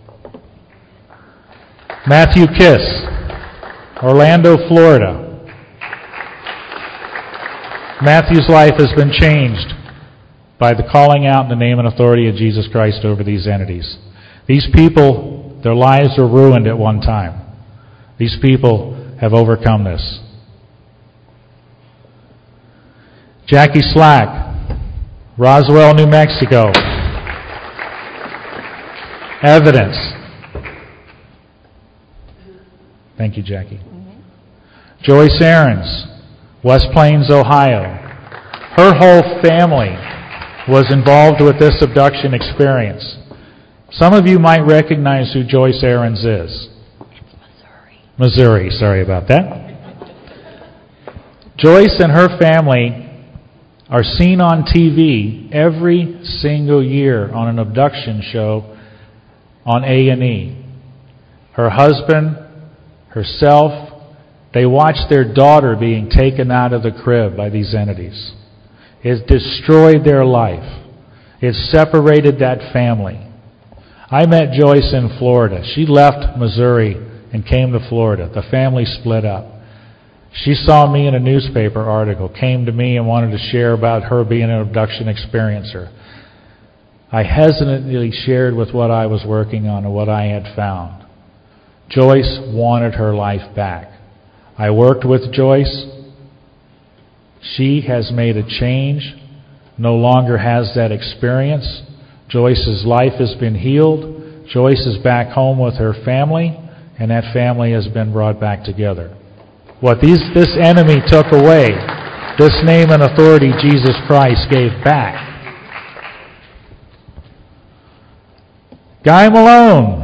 Matthew Kiss, Orlando, Florida. Matthew's life has been changed by the calling out in the name and authority of Jesus Christ over these entities. These people, their lives were ruined at one time. These people have overcome this. Jackie Slack, Roswell, New Mexico. Evidence. Thank you, Jackie. Mm-hmm. Joyce Ahrens, West Plains, Ohio. Her whole family was involved with this abduction experience. Some of you might recognize who Joyce Ahrens is. It's Missouri. Missouri, sorry about that. Joyce and her family are seen on T V every single year on an abduction show on A and E. Her husband, herself, they watch their daughter being taken out of the crib by these entities. It destroyed their life. It separated that family. I met Joyce in Florida. She left Missouri and came to Florida. The family split up. She saw me in a newspaper article, came to me and wanted to share about her being an abduction experiencer. I hesitantly shared with what I was working on and what I had found. Joyce wanted her life back. I worked with Joyce. She has made a change, no longer has that experience. Joyce's life has been healed. Joyce is back home with her family, and that family has been brought back together. What these, this enemy took away, this name and authority Jesus Christ gave back. Guy Malone,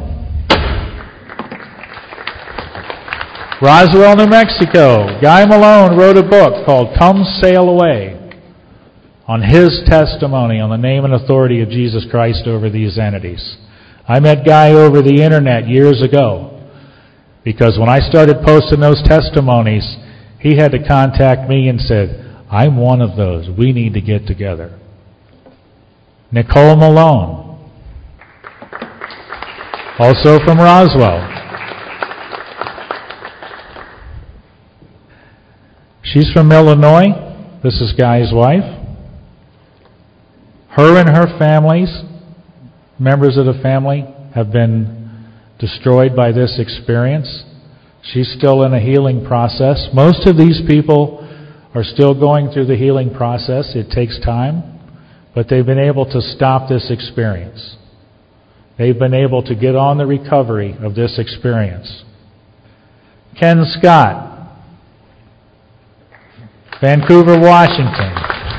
Roswell, New Mexico. Guy Malone wrote a book called Come Sail Away on his testimony on the name and authority of Jesus Christ over these entities. I met Guy over the internet years ago because when I started posting those testimonies, he had to contact me and said, I'm one of those. We need to get together. Nicole Malone, also from Roswell. She's from Illinois. This is Guy's wife. Her and her families, members of the family, have been destroyed by this experience. She's still in a healing process. Most of these people are still going through the healing process. It takes time, but they've been able to stop this experience. They've been able to get on the recovery of this experience. Ken Scott, Vancouver, Washington.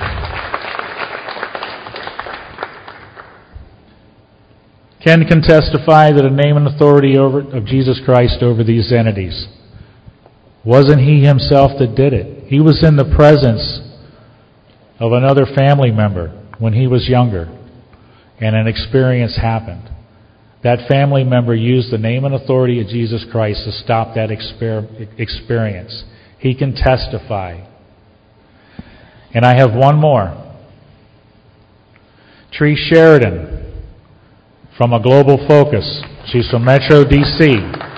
Ken can testify that the name and authority over, of Jesus Christ over these entities. Wasn't he himself that did it? He was in the presence of another family member when he was younger, and an experience happened. That family member used the name and authority of Jesus Christ to stop that exper- experience. He can testify. And I have one more. Tree Sheridan, from A Global Focus. She's from Metro D C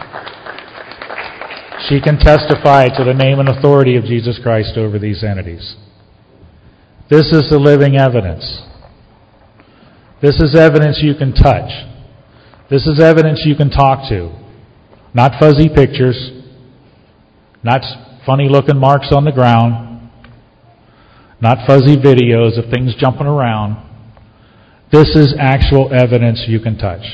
She can testify to the name and authority of Jesus Christ over these entities. This is the living evidence. This is evidence you can touch. This is evidence you can talk to. Not fuzzy pictures. Not funny-looking marks on the ground. Not fuzzy videos of things jumping around. This is actual evidence you can touch.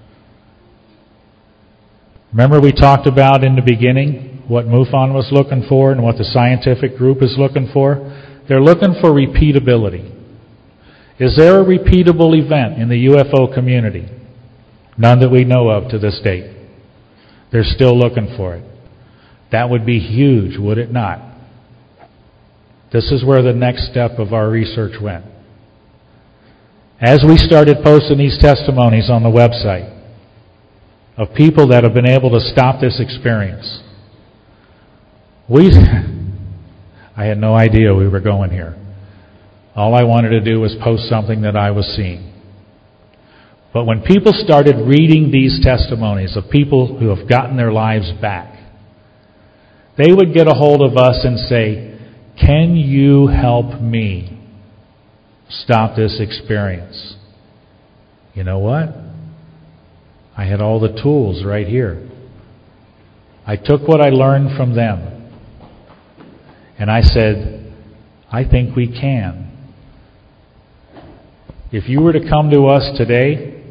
Remember we talked about in the beginning what MUFON was looking for and what the scientific group is looking for? They're looking for repeatability. Is there a repeatable event in the U F O community? None that we know of to this date. They're still looking for it. That would be huge, would it not? This is where the next step of our research went. As we started posting these testimonies on the website of people that have been able to stop this experience, we, I had no idea we were going here. All I wanted to do was post something that I was seeing. But when people started reading these testimonies of people who have gotten their lives back, they would get a hold of us and say, "Can you help me stop this experience?" You know what? I had all the tools right here. I took what I learned from them and I said, I think we can. If you were to come to us today,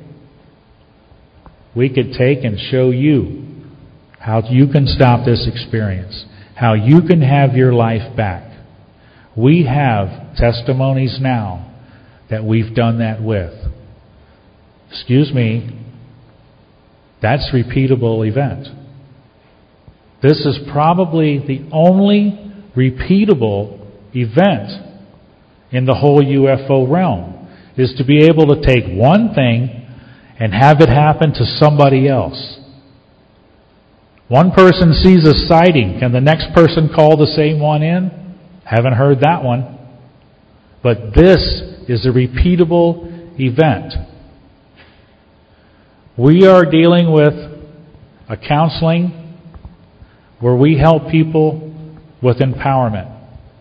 we could take and show you how you can stop this experience, how you can have your life back. We have testimonies now that we've done that with. Excuse me, that's a repeatable event. This is probably the only repeatable event in the whole U F O realm, is to be able to take one thing and have it happen to somebody else. One person sees a sighting. Can the next person call the same one in? Haven't heard that one. But this is a repeatable event. We are dealing with a counseling where we help people with empowerment,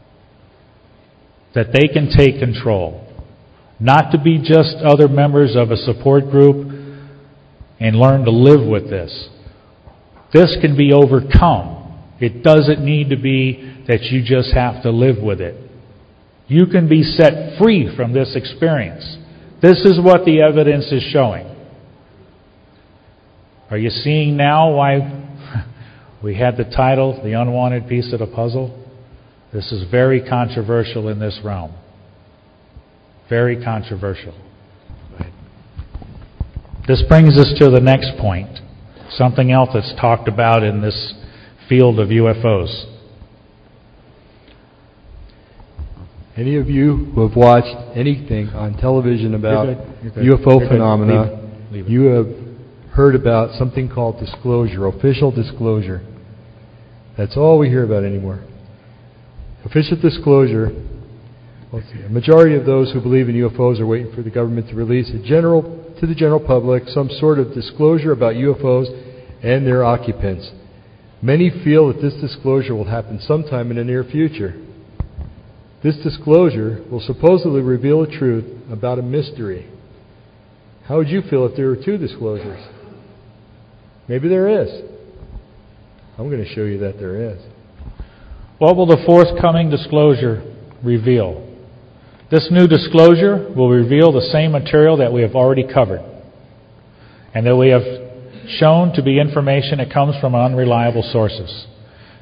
that they can take control, not to be just other members of a support group and learn to live with this. This can be overcome. It doesn't need to be that you just have to live with it. You can be set free from this experience. This is what the evidence is showing. Are you seeing now why we had the title, The Unwanted Piece of the Puzzle? This is very controversial in this realm. Very controversial. This brings us to the next point. Something else that's talked about in this field of U F Os. Any of you who have watched anything on television about You're good. You're good. U F O You're phenomena, Leave it. Leave it. you have heard about something called disclosure, official disclosure. That's all we hear about anymore. Official disclosure, well, a majority of those who believe in U F Os are waiting for the government to release a general to the general public some sort of disclosure about U F Os and their occupants. Many feel that this disclosure will happen sometime in the near future. This disclosure will supposedly reveal the truth about a mystery. How would you feel if there were two disclosures? Maybe there is. I'm going to show you that there is. What will the forthcoming disclosure reveal? This new disclosure will reveal the same material that we have already covered, and that we have shown to be information that comes from unreliable sources.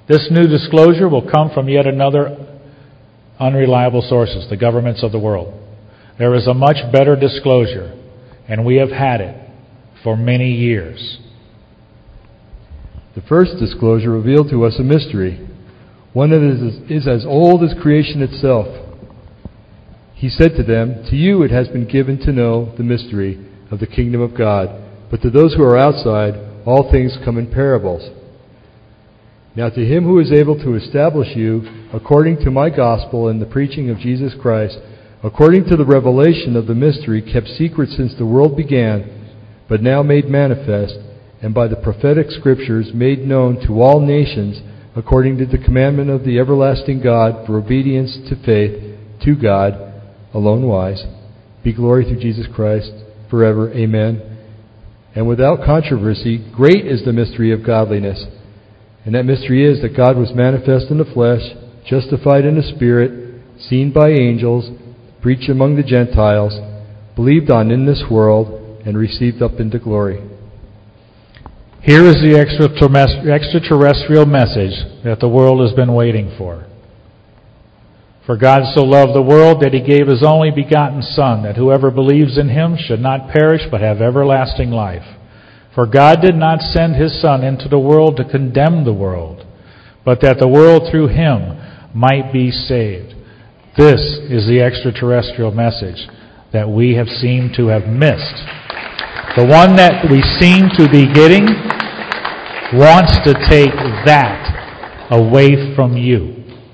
This new disclosure will come from yet another unreliable sources, the governments of the world. There is a much better disclosure, and we have had it for many years. The first disclosure revealed to us a mystery, one that is, is as old as creation itself. He said to them, "To you it has been given to know the mystery of the kingdom of God, but to those who are outside, all things come in parables. Now to him who is able to establish you, according to my gospel and the preaching of Jesus Christ, according to the revelation of the mystery kept secret since the world began, but now made manifest, and by the prophetic scriptures made known to all nations, according to the commandment of the everlasting God, for obedience to faith, to God, alone wise, be glory through Jesus Christ forever. Amen. And without controversy, great is the mystery of godliness. And that mystery is that God was manifest in the flesh, justified in the Spirit, seen by angels, preached among the Gentiles, believed on in this world, and received up into glory." Here is the extraterrestrial message that the world has been waiting for. For God so loved the world that he gave his only begotten Son, that whoever believes in him should not perish but have everlasting life. For God did not send his Son into the world to condemn the world, but that the world through him might be saved. This is the extraterrestrial message that we have seemed to have missed. The one that we seem to be getting wants to take that away from you.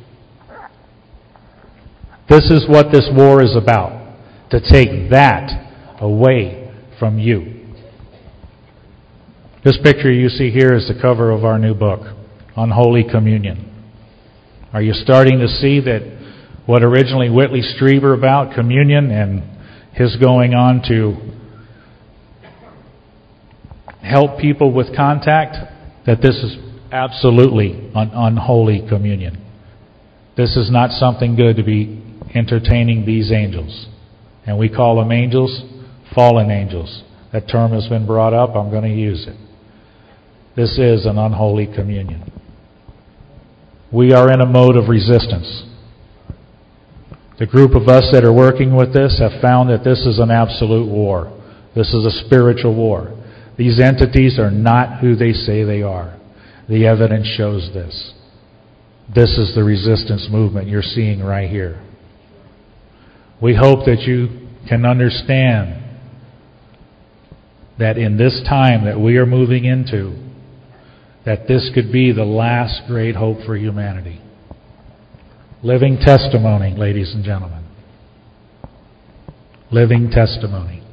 This is what this war is about, to take that away from you. This picture you see here is the cover of our new book, Unholy Communion. Are you starting to see that what originally Whitley Strieber about communion and his going on to help people with contact, that this is absolutely an unholy communion. This is not something good to be entertaining these angels. And we call them angels, fallen angels. That term has been brought up. I'm going to use it. This is an unholy communion. We are in a mode of resistance. The group of us that are working with this have found that this is an absolute war. This is a spiritual war. These entities are not who they say they are. The evidence shows this. This is the resistance movement you're seeing right here. We hope that you can understand that in this time that we are moving into, that this could be the last great hope for humanity. Living testimony, ladies and gentlemen. Living testimony.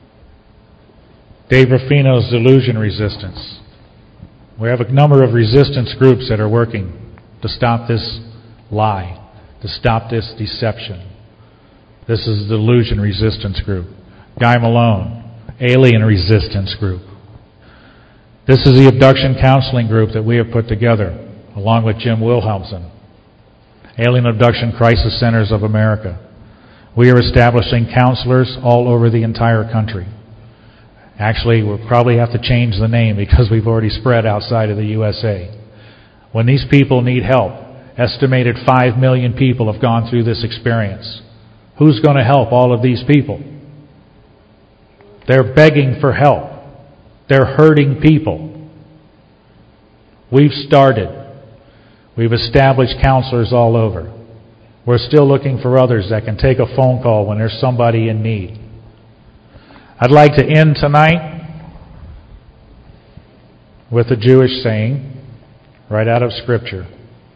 Dave Ruffino's delusion resistance. We have a number of resistance groups that are working to stop this lie, to stop this deception. This is the delusion resistance group. Guy Malone, alien resistance group. This is the abduction counseling group that we have put together, along with Jim Wilhelmsen. Alien Abduction Crisis Centers of America. We are establishing counselors all over the entire country. Actually, we'll probably have to change the name because we've already spread outside of the U S A. When these people need help, estimated five million people have gone through this experience. Who's going to help all of these people? They're begging for help. They're hurting people. We've started. We've established counselors all over. We're still looking for others that can take a phone call when there's somebody in need. I'd like to end tonight with a Jewish saying right out of Scripture.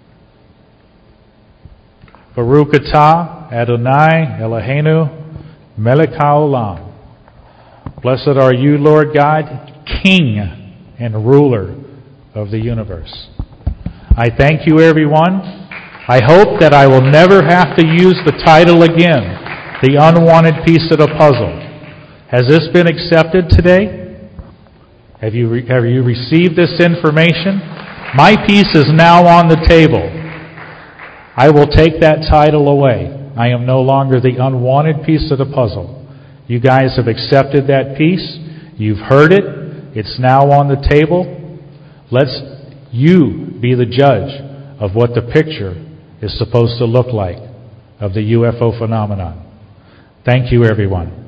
Baruch atah Adonai Eloheinu melech haolam. Blessed are you, Lord God, King and ruler of the universe. I thank you, everyone. I hope that I will never have to use the title again, the unwanted piece of the puzzle. Has this been accepted today? Have you, re- have you received this information? My piece is now on the table. I will take that title away. I am no longer the unwanted piece of the puzzle. You guys have accepted that piece. You've heard it. It's now on the table. Let's you be the judge of what the picture is supposed to look like of the U F O phenomenon. Thank you, everyone.